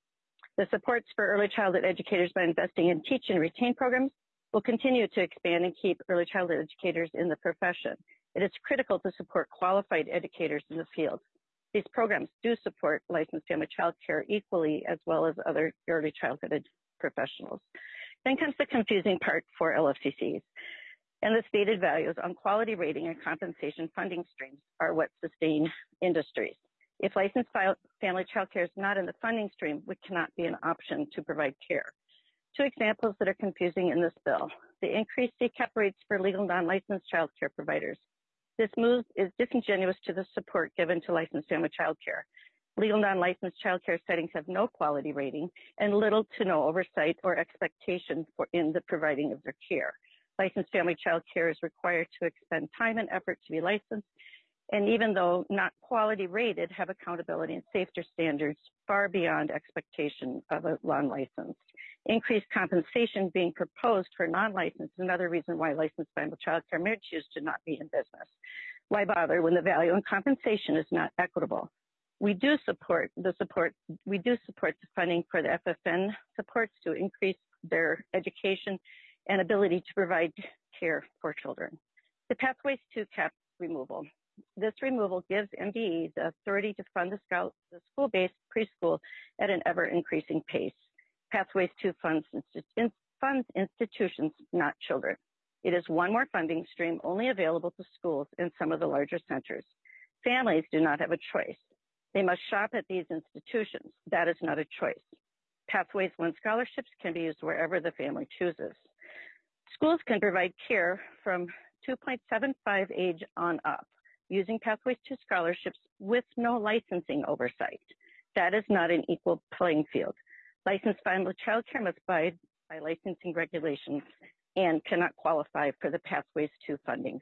The supports for early childhood educators by investing in teach and retain programs will continue to expand and keep early childhood educators in the profession. It is critical to support qualified educators in the field. These programs do support licensed family child care equally as well as other early childhood professionals. Then comes the confusing part for L F C Cs. And the stated values on quality rating and compensation funding streams are what sustain industries. If licensed family child care is not in the funding stream, it cannot be an option to provide care. Two examples that are confusing in this bill: the increased C CAP rates for legal non-licensed child care providers. This move is disingenuous to the support given to licensed family child care. Legal non-licensed child care settings have no quality rating and little to no oversight or expectation for in the providing of their care. Licensed family child care is required to expend time and effort to be licensed, and even though not quality rated, have accountability and safety standards far beyond expectation of a non-licensed. Increased compensation being proposed for non-licensed is another reason why licensed family child care may choose to not be in business. Why bother when the value and compensation is not equitable? We do support the support, we do support the funding for the F F N supports to increase their education and ability to provide care for children. The Pathways to CAP removal. This removal gives M D E the authority to fund the, scout, the school-based preschool at an ever-increasing pace. Pathways to funds, in, funds institutions, not children. It is one more funding stream only available to schools in some of the larger centers. Families do not have a choice. They must shop at these institutions. That is not a choice. Pathways One scholarships can be used wherever the family chooses. Schools can provide care from two point seven five age on up, using Pathways to scholarships with no licensing oversight. That is not an equal playing field. Licensed family child care must abide by licensing regulations and cannot qualify for the Pathways to funding.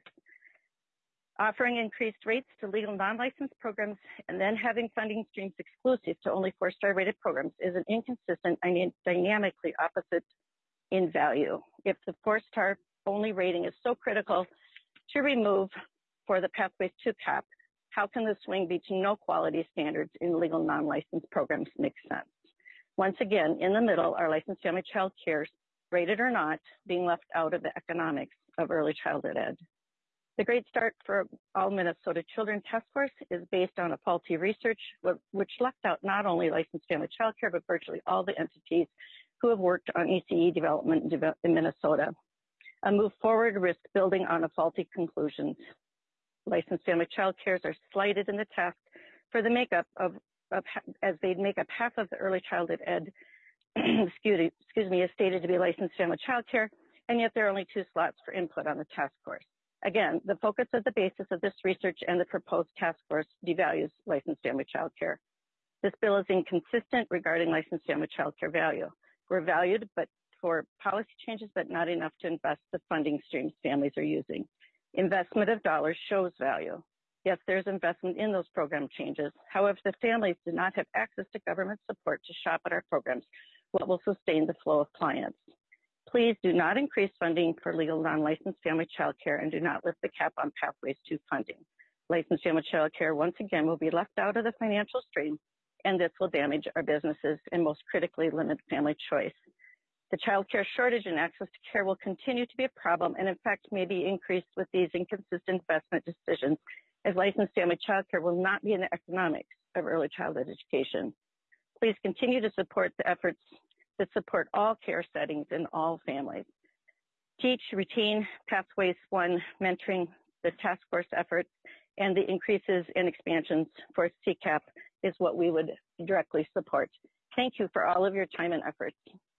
Offering increased rates to legal non-licensed programs and then having funding streams exclusive to only four-star rated programs is an inconsistent and dynamically opposite in value. If the four-star only rating is so critical to remove for the Pathways to CAP, how can the swing be to no quality standards in legal non-licensed programs make sense? Once again, in the middle are licensed family child care, rated or not, being left out of the economics of early childhood ed. The Great Start for All Minnesota Children Task Force is based on a faulty research, which left out not only licensed family child care, but virtually all the entities who have worked on E C E development in Minnesota. A move forward risks building on a faulty conclusions. Licensed family child cares are slighted in the task for the makeup of, of as they make up half of the early childhood ed, excuse, excuse me, is stated to be licensed family child care, and yet there are only two slots for input on the task force. Again, the focus of the basis of this research and the proposed task force devalues licensed family child care. This bill is inconsistent regarding licensed family child care value. We're valued but for policy changes, but not enough to invest the funding streams families are using. Investment of dollars shows value. Yes, there's investment in those program changes. However, if the families do not have access to government support to shop at our programs, what will sustain the flow of clients? Please do not increase funding for legal non-licensed family child care and do not lift the cap on Pathways to funding. Licensed family child care, once again, will be left out of the financial stream, and this will damage our businesses and most critically limit family choice. The child care shortage and access to care will continue to be a problem and in fact may be increased with these inconsistent investment decisions, as licensed family child care will not be in the economics of early childhood education. Please continue to support the efforts that support all care settings in all families. Teach, retain, Pathways One, mentoring, the task force efforts, and the increases and expansions for C CAP is what we would directly support. Thank you for all of your time and efforts.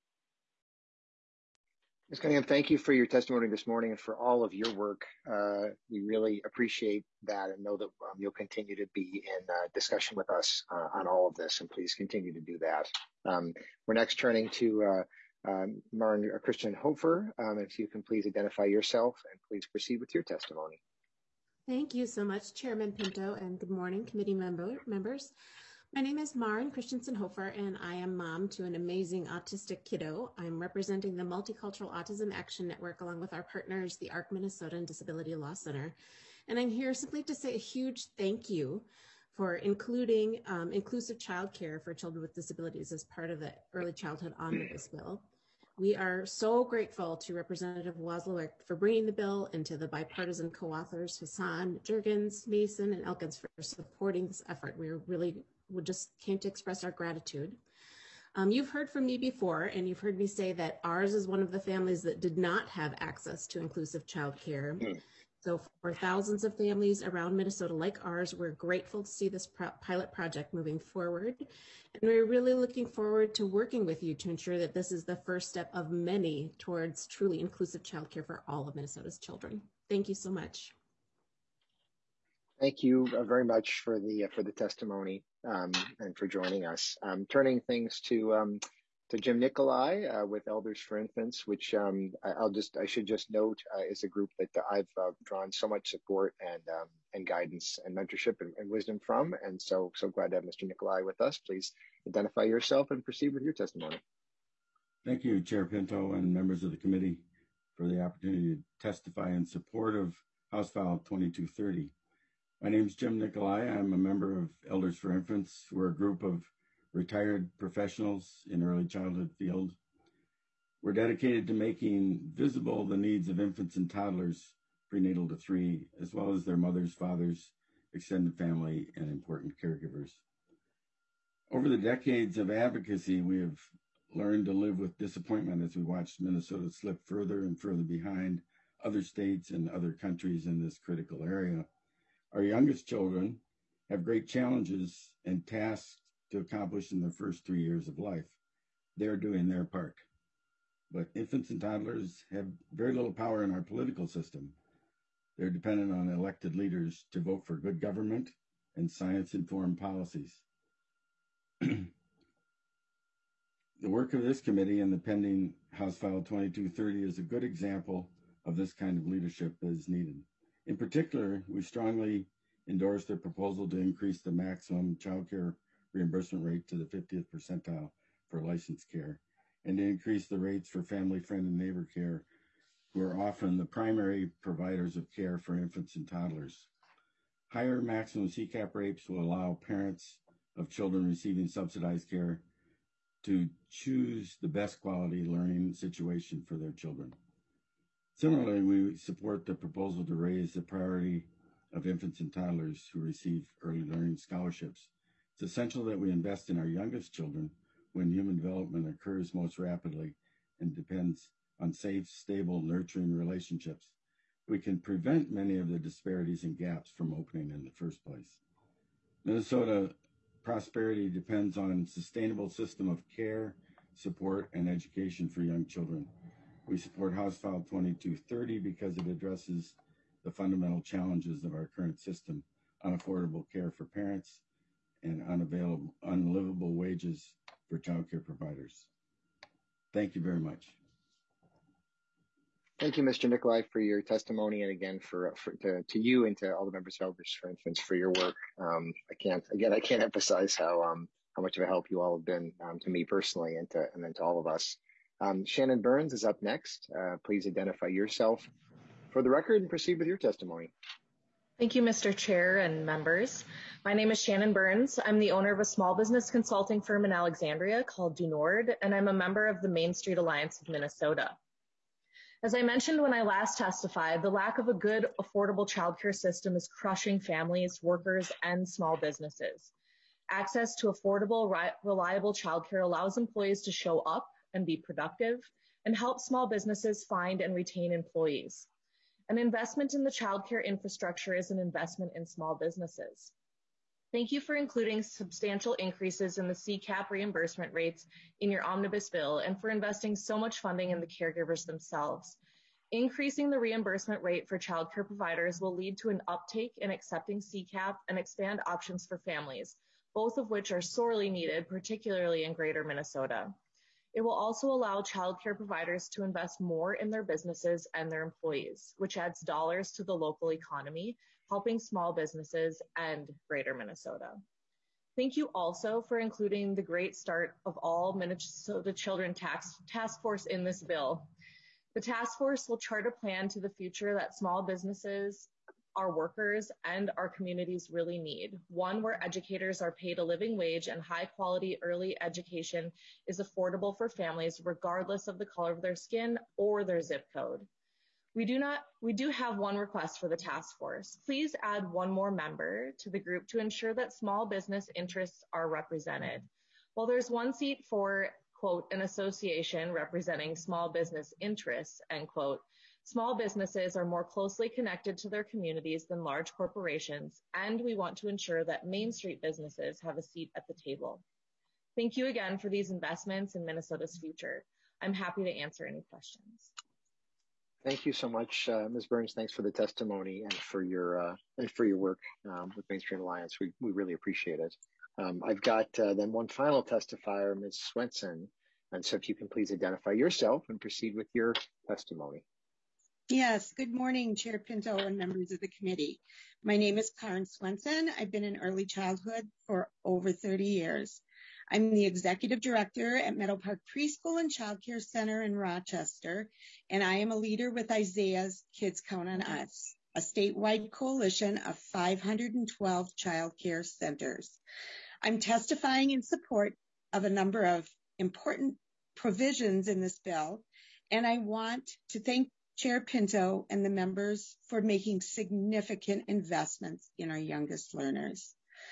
Miz Cunningham, thank you for your testimony this morning and for all of your work. Uh, we really appreciate that and know that um, you'll continue to be in uh, discussion with us uh, on all of this, and please continue to do that. Um, we're next turning to uh, Um, Maren Christian Hofer, um, if you can please identify yourself and please proceed with your testimony. Thank you so much, Chairman Pinto, and good morning, committee member, members. My name is Maren Christensen Hofer, and I am mom to an amazing autistic kiddo. I'm representing the Multicultural Autism Action Network along with our partners, the ARC Minnesota and Disability Law Center. And I'm here simply to say a huge thank you for including um, inclusive childcare for children with disabilities as part of the Early Childhood Omnibus Bill. We are so grateful to Representative Wozlowick for bringing the bill and to the bipartisan co-authors, Hassan, Jurgens, Mason, and Elkins for supporting this effort. We really we just came to express our gratitude. Um, you've heard from me before, and you've heard me say that ours is one of the families that did not have access to inclusive childcare. So for thousands of families around Minnesota like ours, we're grateful to see this pro- pilot project moving forward. And we're really looking forward to working with you to ensure that this is the first step of many towards truly inclusive childcare for all of Minnesota's children. Thank you so much. Thank you very much for the uh, for the testimony um, and for joining us. Um, turning things to um, to Jim Nicolai uh, with Elders for Infants, which um, I, I'll just I should just note uh, is a group that I've uh, drawn so much support and um, and guidance and mentorship and, and wisdom from, and so so glad to have Mister Nicolai with us. Please identify yourself and proceed with your testimony. Thank you, Chair Pinto and members of the committee, for the opportunity to testify in support of House File twenty-two thirty. My name is Jim Nicolai. I'm a member of Elders for Infants. We're a group of retired professionals in early childhood field. We're dedicated to making visible the needs of infants and toddlers prenatal to three, as well as their mothers, fathers, extended family, and important caregivers. Over the decades of advocacy, we have learned to live with disappointment as we watched Minnesota slip further and further behind other states and other countries in this critical area. Our youngest children have great challenges and tasks to accomplish in their first three years of life. They're doing their part. But infants and toddlers have very little power in our political system. They're dependent on elected leaders to vote for good government and science-informed policies. The work of this committee and the pending House File twenty-two thirty is a good example of this kind of leadership that is needed. In particular, we strongly endorse the proposal to increase the maximum child care reimbursement rate to the fiftieth percentile for licensed care, and to increase the rates for family, friend, and neighbor care, who are often the primary providers of care for infants and toddlers. Higher maximum C CAP rates will allow parents of children receiving subsidized care to choose the best quality learning situation for their children. Similarly, we support the proposal to raise the priority of infants and toddlers who receive early learning scholarships. It's essential that we invest in our youngest children when human development occurs most rapidly and depends on safe, stable, nurturing relationships. We can prevent many of the disparities and gaps from opening in the first place. Minnesota prosperity depends on a sustainable system of care, support, and education for young children. We support House File twenty-two thirty because it addresses the fundamental challenges of our current system: unaffordable care for parents and unavailable, unlivable wages for child care providers. Thank you very much. Thank you, Mister Nicolai, for your testimony, and again for, for to, to you and to all the members of Elders for Infants for your work. Um, I can't again I can't emphasize how um, how much of a help you all have been um, to me personally and to and then to all of us. Um, Shannon Burns is up next. Uh, please identify yourself for the record and proceed with your testimony. Thank you, Mister Chair and members. My name is Shannon Burns. I'm the owner of a small business consulting firm in Alexandria called DuNord, and I'm a member of the Main Street Alliance of Minnesota. As I mentioned when I last testified, the lack of a good, affordable childcare system is crushing families, workers, and small businesses. Access to affordable, reliable childcare allows employees to show up and be productive, and help small businesses find and retain employees. An investment in the childcare infrastructure is an investment in small businesses. Thank you for including substantial increases in the C CAP reimbursement rates in your omnibus bill and for investing so much funding in the caregivers themselves. Increasing the reimbursement rate for childcare providers will lead to an uptake in accepting C CAP and expand options for families, both of which are sorely needed, particularly in Greater Minnesota. It will also allow childcare providers to invest more in their businesses and their employees, which adds dollars to the local economy, helping small businesses and Greater Minnesota. Thank you also for including the great start of all Minnesota Children Tax Task Force in this bill. The task force will chart a plan to the future that small businesses, our workers, and our communities really need. One where educators are paid a living wage and high quality early education is affordable for families regardless of the color of their skin or their zip code. We do not, we do have one request for the task force. Please add one more member to the group to ensure that small business interests are represented. While there's one seat for, quote, an association representing small business interests, end quote, small businesses are more closely connected to their communities than large corporations, and we want to ensure that Main Street businesses have a seat at the table. Thank you again for these investments in Minnesota's future. I'm happy to answer any questions. Thank you so much, uh, Miz Burns. Thanks for the testimony and for your uh, and for your work um, with Mainstream Alliance. We we really appreciate it. Um, I've got uh, then one final testifier, Miz Swenson, and so if you can please identify yourself and proceed with your testimony. Yes, good morning, Chair Pinto and members of the committee. My name is Karen Swenson. I've been in early childhood for over thirty years. I'm the executive director at Meadow Park Preschool and Child Care Center in Rochester, and I am a leader with Isaiah's Kids Count on Us, a statewide coalition of five hundred twelve child care centers. I'm testifying in support of a number of important provisions in this bill, and I want to thank Chair Pinto and the members for making significant investments in our youngest learners.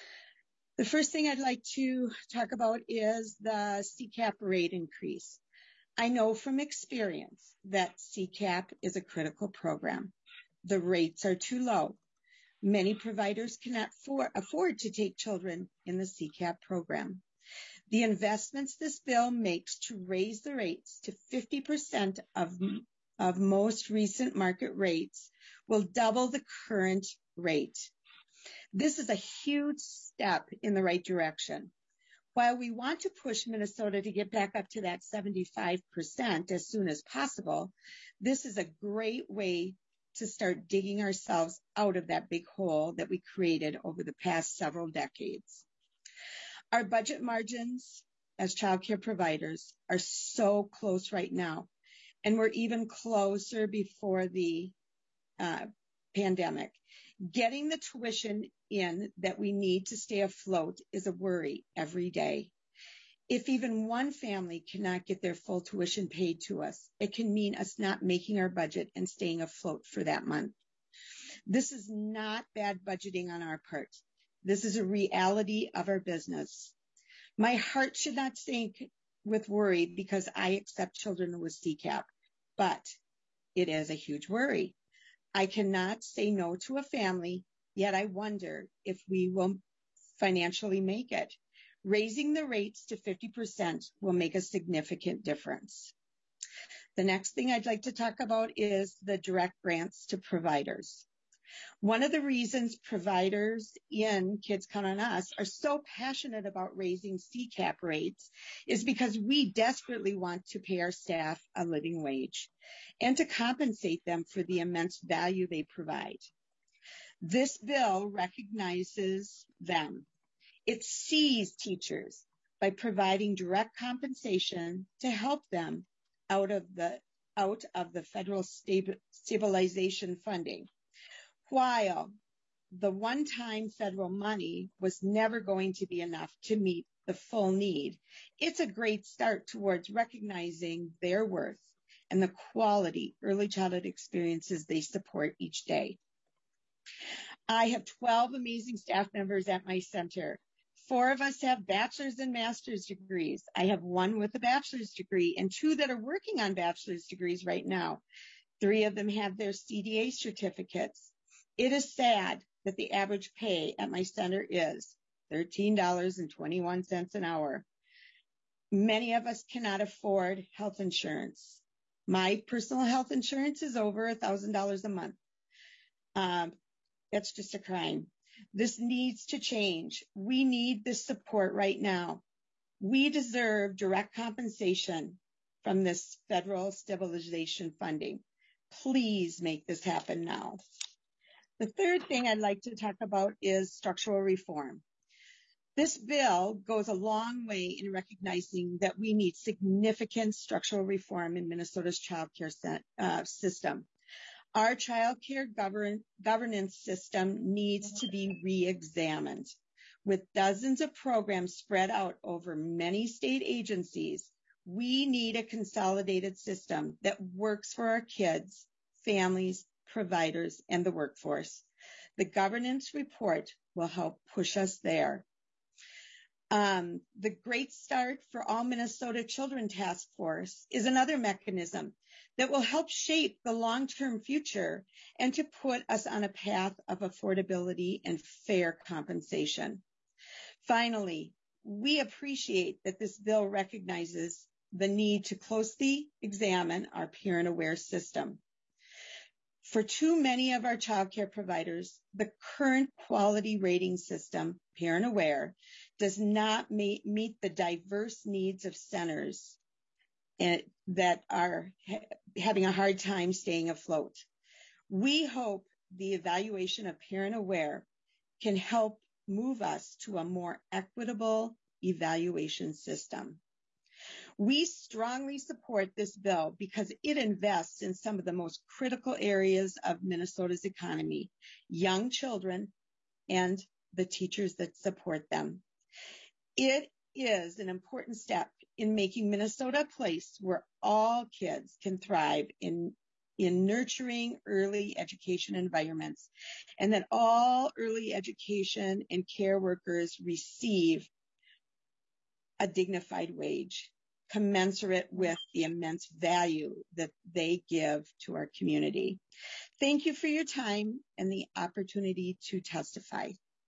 The first thing I'd like to talk about is the C CAP rate increase. I know from experience that C CAP is a critical program. The rates are too low. Many providers cannot for, afford to take children in the C CAP program. The investments this bill makes to raise the rates to fifty percent of, of most recent market rates will double the current rate. This is a huge step in the right direction. While we want to push Minnesota to get back up to that seventy-five percent as soon as possible, this is a great way to start digging ourselves out of that big hole that we created over the past several decades. Our budget margins as childcare providers are so close right now, and we're even closer before the uh, pandemic. Getting the tuition in that we need to stay afloat is a worry every day. If even one family cannot get their full tuition paid to us, it can mean us not making our budget and staying afloat for that month. This is not bad budgeting on our part. This is a reality of our business. My heart should not sink with worry because I accept children with C CAP, but it is a huge worry. I cannot say no to a family, yet I wonder if we will financially make it. Raising the rates to fifty percent will make a significant difference. The next thing I'd like to talk about is the direct grants to providers. One of the reasons providers in Kids Count on Us are so passionate about raising C CAP rates is because we desperately want to pay our staff a living wage and to compensate them for the immense value they provide. This bill recognizes them. It sees teachers by providing direct compensation to help them out of the out of the federal stabilization funding. While the one-time federal money was never going to be enough to meet the full need, it's a great start towards recognizing their worth and the quality early childhood experiences they support each day. I have twelve amazing staff members at my center. Four of us have bachelor's and master's degrees. I have one with a bachelor's degree and two that are working on bachelor's degrees right now. Three of them have their C D A certificates. It is sad that the average pay at my center is thirteen dollars and twenty-one cents an hour. Many of us cannot afford health insurance. My personal health insurance is over one thousand dollars a month. Um, that's just a crime. This needs to change. We need this support right now. We deserve direct compensation from this federal stabilization funding. Please make this happen now. The third thing I'd like to talk about is structural reform. This bill goes a long way in recognizing that we need significant structural reform in Minnesota's child care uh, system. Our child care govern governance system needs to be re-examined. With dozens of programs spread out over many state agencies, we need a consolidated system that works for our kids, families, providers, and the workforce. The governance report will help push us there. Um, the Great Start for All Minnesota Children Task Force is another mechanism that will help shape the long-term future and to put us on a path of affordability and fair compensation. Finally, we appreciate that this bill recognizes the need to closely examine our parent-aware system. For too many of our child care providers, the current quality rating system, Parent Aware, does not meet, meet the diverse needs of centers and, that are ha having a hard time staying afloat. We hope the evaluation of Parent Aware can help move us to a more equitable evaluation system. We strongly support this bill because it invests in some of the most critical areas of Minnesota's economy, young children and the teachers that support them. It is an important step in making Minnesota a place where all kids can thrive in, in nurturing early education environments, and that all early education and care workers receive a dignified wage, commensurate with the immense value that they give to our community. Thank you for your time and the opportunity to testify.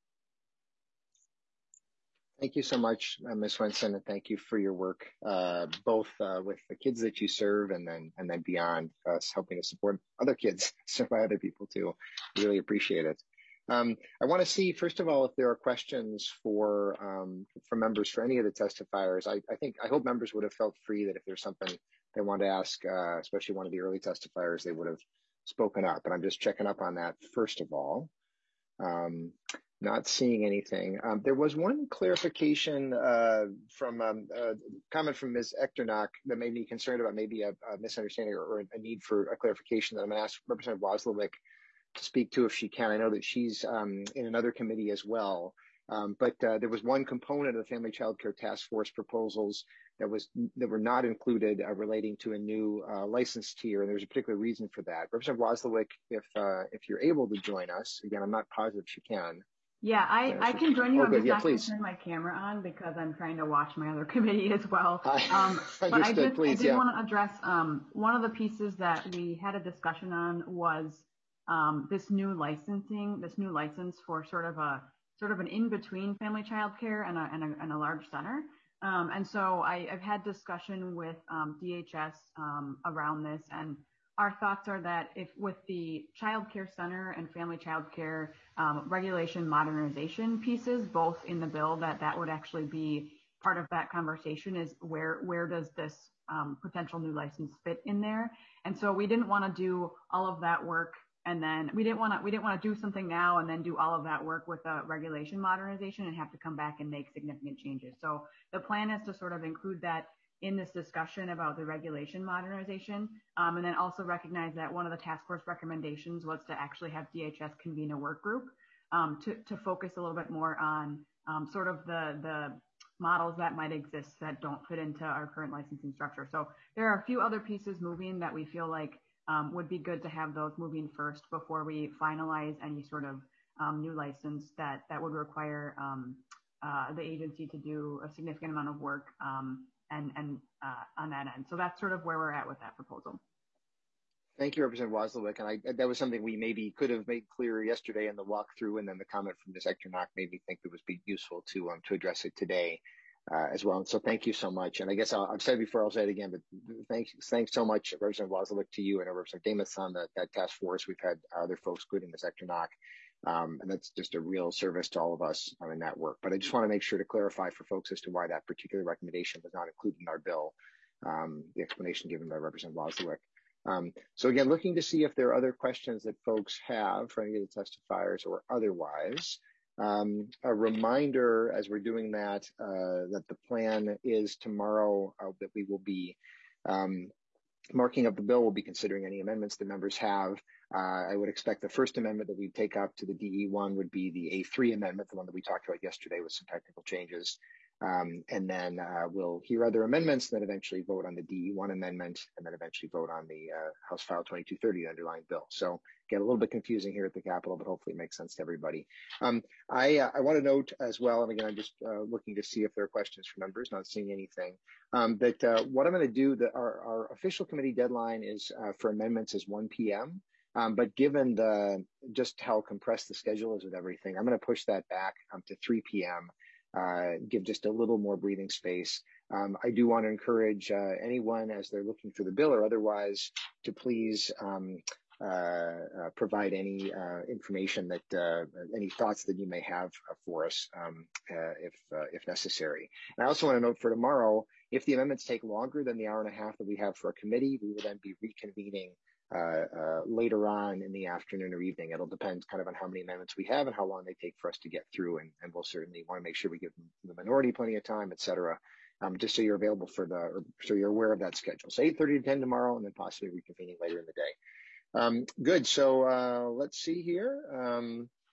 Thank you so much, uh, Miz Swenson, and thank you for your work, uh, both uh, with the kids that you serve and then and then beyond, us helping to support other kids, serve by other people too. We really appreciate it. Um, I want to see, first of all, if there are questions for um, for members for any of the testifiers. I, I think I hope members would have felt free that if there's something they want to ask, uh, especially one of the early testifiers, they would have spoken up. And I'm just checking up on that first of all. Um, Not seeing anything. Um, there was one clarification uh, from um, a comment from Miz Echternock that made me concerned about maybe a, a misunderstanding or, or a need for a clarification that I'm going to ask Representative Wozlowick to speak to if she can. I know that she's um, in another committee as well. Um, but uh, there was one component of the Family Child Care Task Force proposals that was that were not included uh, relating to a new uh, license tier, and there's a particular reason for that. Representative Wozlowick, if uh, if you're able to join us, again, I'm not positive she can. Yeah, I, Uh, I so- can join you. Oh, I'm good. just Yeah, not going please. to turn my camera on because I'm trying to watch my other committee as well. I- Um, but I Understood. just Please, I did yeah. want to address um, one of the pieces that we had a discussion on was um, this new licensing, this new license for sort of a sort of an in-between family child care and a, and a, and a large center. Um, and so I, I've had discussion with um, D H S um, around this, and our thoughts are that if with the child care center and family child care um, regulation modernization pieces, both in the bill, that that would actually be part of that conversation is where where does this um, potential new license fit in there? And so we didn't want to do all of that work and then we didn't want to we didn't want to do something now and then do all of that work with a regulation modernization and have to come back and make significant changes. So the plan is to sort of include that in this discussion about the regulation modernization, um, and then also recognize that one of the task force recommendations was to actually have D H S convene a work group um, to, to focus a little bit more on um, sort of the, the models that might exist that don't fit into our current licensing structure. So there are a few other pieces moving that we feel like um, would be good to have those moving first before we finalize any sort of um, new license that, that would require um, uh, the agency to do a significant amount of work um, and, and uh, on that end. So that's sort of where we're at with that proposal. Thank you, Representative Wozlowick. And I, that was something we maybe could have made clear yesterday in the walkthrough, and then the comment from Miz Echternock made me think it was be useful to um, to address it today uh, as well. And so thank you so much. And I guess I'll, I've said it before, I'll say it again, but thanks thanks so much, Representative Wozlowick, to you and Representative Demas on the, that task force. We've had other folks, including Miz Echternock, Um, and that's just a real service to all of us um, in that work. But I just want to make sure to clarify for folks as to why that particular recommendation was not included in our bill, um, the explanation given by Representative Loslewick. Um, so again, looking to see if there are other questions that folks have for any of the testifiers or otherwise. Um, a reminder as we're doing that, uh, that the plan is tomorrow uh, that we will be um, marking up the bill. We'll be considering any amendments the members have. Uh, I would expect the first amendment that we take up to the D E one would be the A three amendment, the one that we talked about yesterday with some technical changes. Um, and then uh, we'll hear other amendments, then eventually vote on the D E one amendment, and then eventually vote on the uh, House File twenty-two thirty, the underlying bill. So get a little bit confusing here at the Capitol, but hopefully it makes sense to everybody. Um, I, uh, I want to note as well, and again, I'm just uh, looking to see if there are questions from members, not seeing anything, um, that uh, what I'm going to do, that our, our official committee deadline is uh, for amendments is one P M Um, but given the just how compressed the schedule is with everything, I'm going to push that back um, to three P M Uh, give just a little more breathing space. Um, I do want to encourage uh, anyone as they're looking through the bill or otherwise to please um, uh, uh, provide any uh, information that, uh, any thoughts that you may have for us um, uh, if, uh, if necessary. And I also want to note for tomorrow, if the amendments take longer than the hour and a half that we have for a committee, we will then be reconvening Uh, uh, later on in the afternoon or evening. It'll depend kind of on how many amendments we have and how long they take for us to get through. And, and we'll certainly want to make sure we give the minority plenty of time, et cetera, um, just so you're available for the, or so you're aware of that schedule. So eight thirty to ten tomorrow, and then possibly reconvening later in the day. Um, good. So uh, let's see here. Um,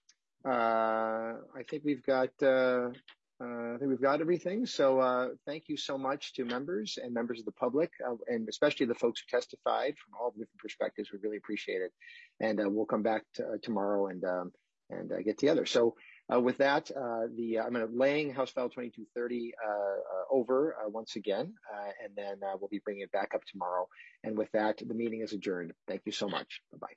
uh, I think we've got uh, Uh, I think we've got everything. So uh, thank you so much to members and members of the public, uh, and especially the folks who testified from all the different perspectives. We really appreciate it. And uh, we'll come back to, uh, tomorrow and um, and uh, get together. So uh, with that, uh, the I'm going to laying House File twenty-two thirty uh, uh, over uh, once again, uh, and then uh, we'll be bringing it back up tomorrow. And with that, the meeting is adjourned. Thank you so much. Bye-bye.